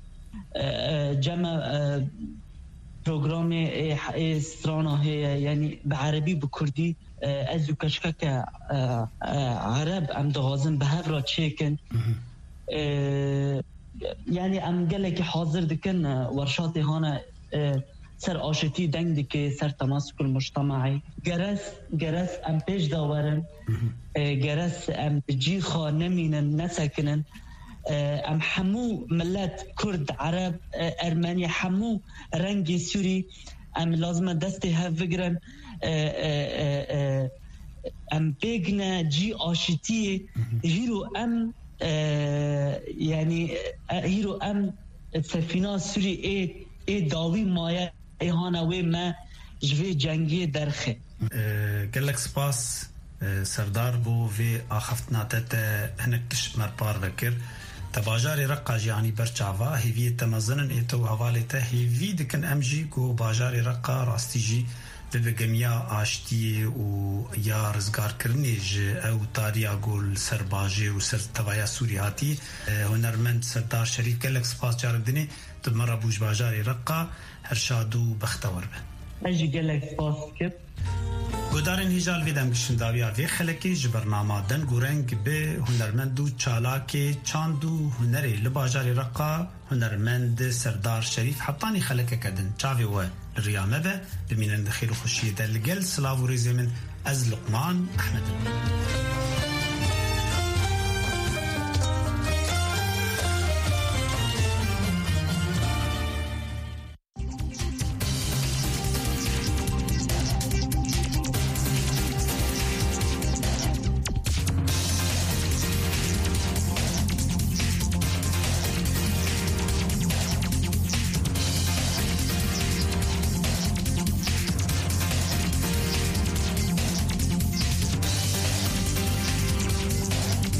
جمع پروگرام استرانا هي يعني بعربي بكردي ازو كشكك عرب ام دغازن بهفرا تشيكن يعني ام قالك حاضر دكن ورشاتي هانا سر آشتی دنگ دکه سر تماسک المجتمعی گرس گرس ام پیش داورن گرس ام جی خوا نمینن نسکنن ام حمو ملت کرد عرب ارمنی حمو رنگی سوری ام لازم دستی هفگرن ام بگنا جی آشتی هیرو ام يعني هيرو ام سفينة سوري اي اي داوي مايا اي هانوي ما جوي جنگي درخه
قال لك سباس سردار بو في اخفتنا تت هنك تشمر بار ذكر تباجاري رقا يعني برچاوا هي في تمزنن ايتو حوالته هي في دكن امجي كو باجاري رقا راستيجي ببقميا آشتی و یا رزگار کرنیج او تاریا گول سر باجی و سر توایا سوری هاتی هنرمند سردار شریف گلک سپاس جارب دنی تو مرا بوش باجاری رقا هرشادو بختور به
اجی گلک سپاس کب
گودارن هیجال ویدم گشنداویا وی خلکی جبرنامه دن گورنگ به هنرمندو چالاکی چاندو هنری لباجاری رقا هنرمند سردار شریف حطانی خلکه کدن چاوی و ریامه به بمینن دخیل خوشی دلگل سلاو ریزی من از لقمان احمد.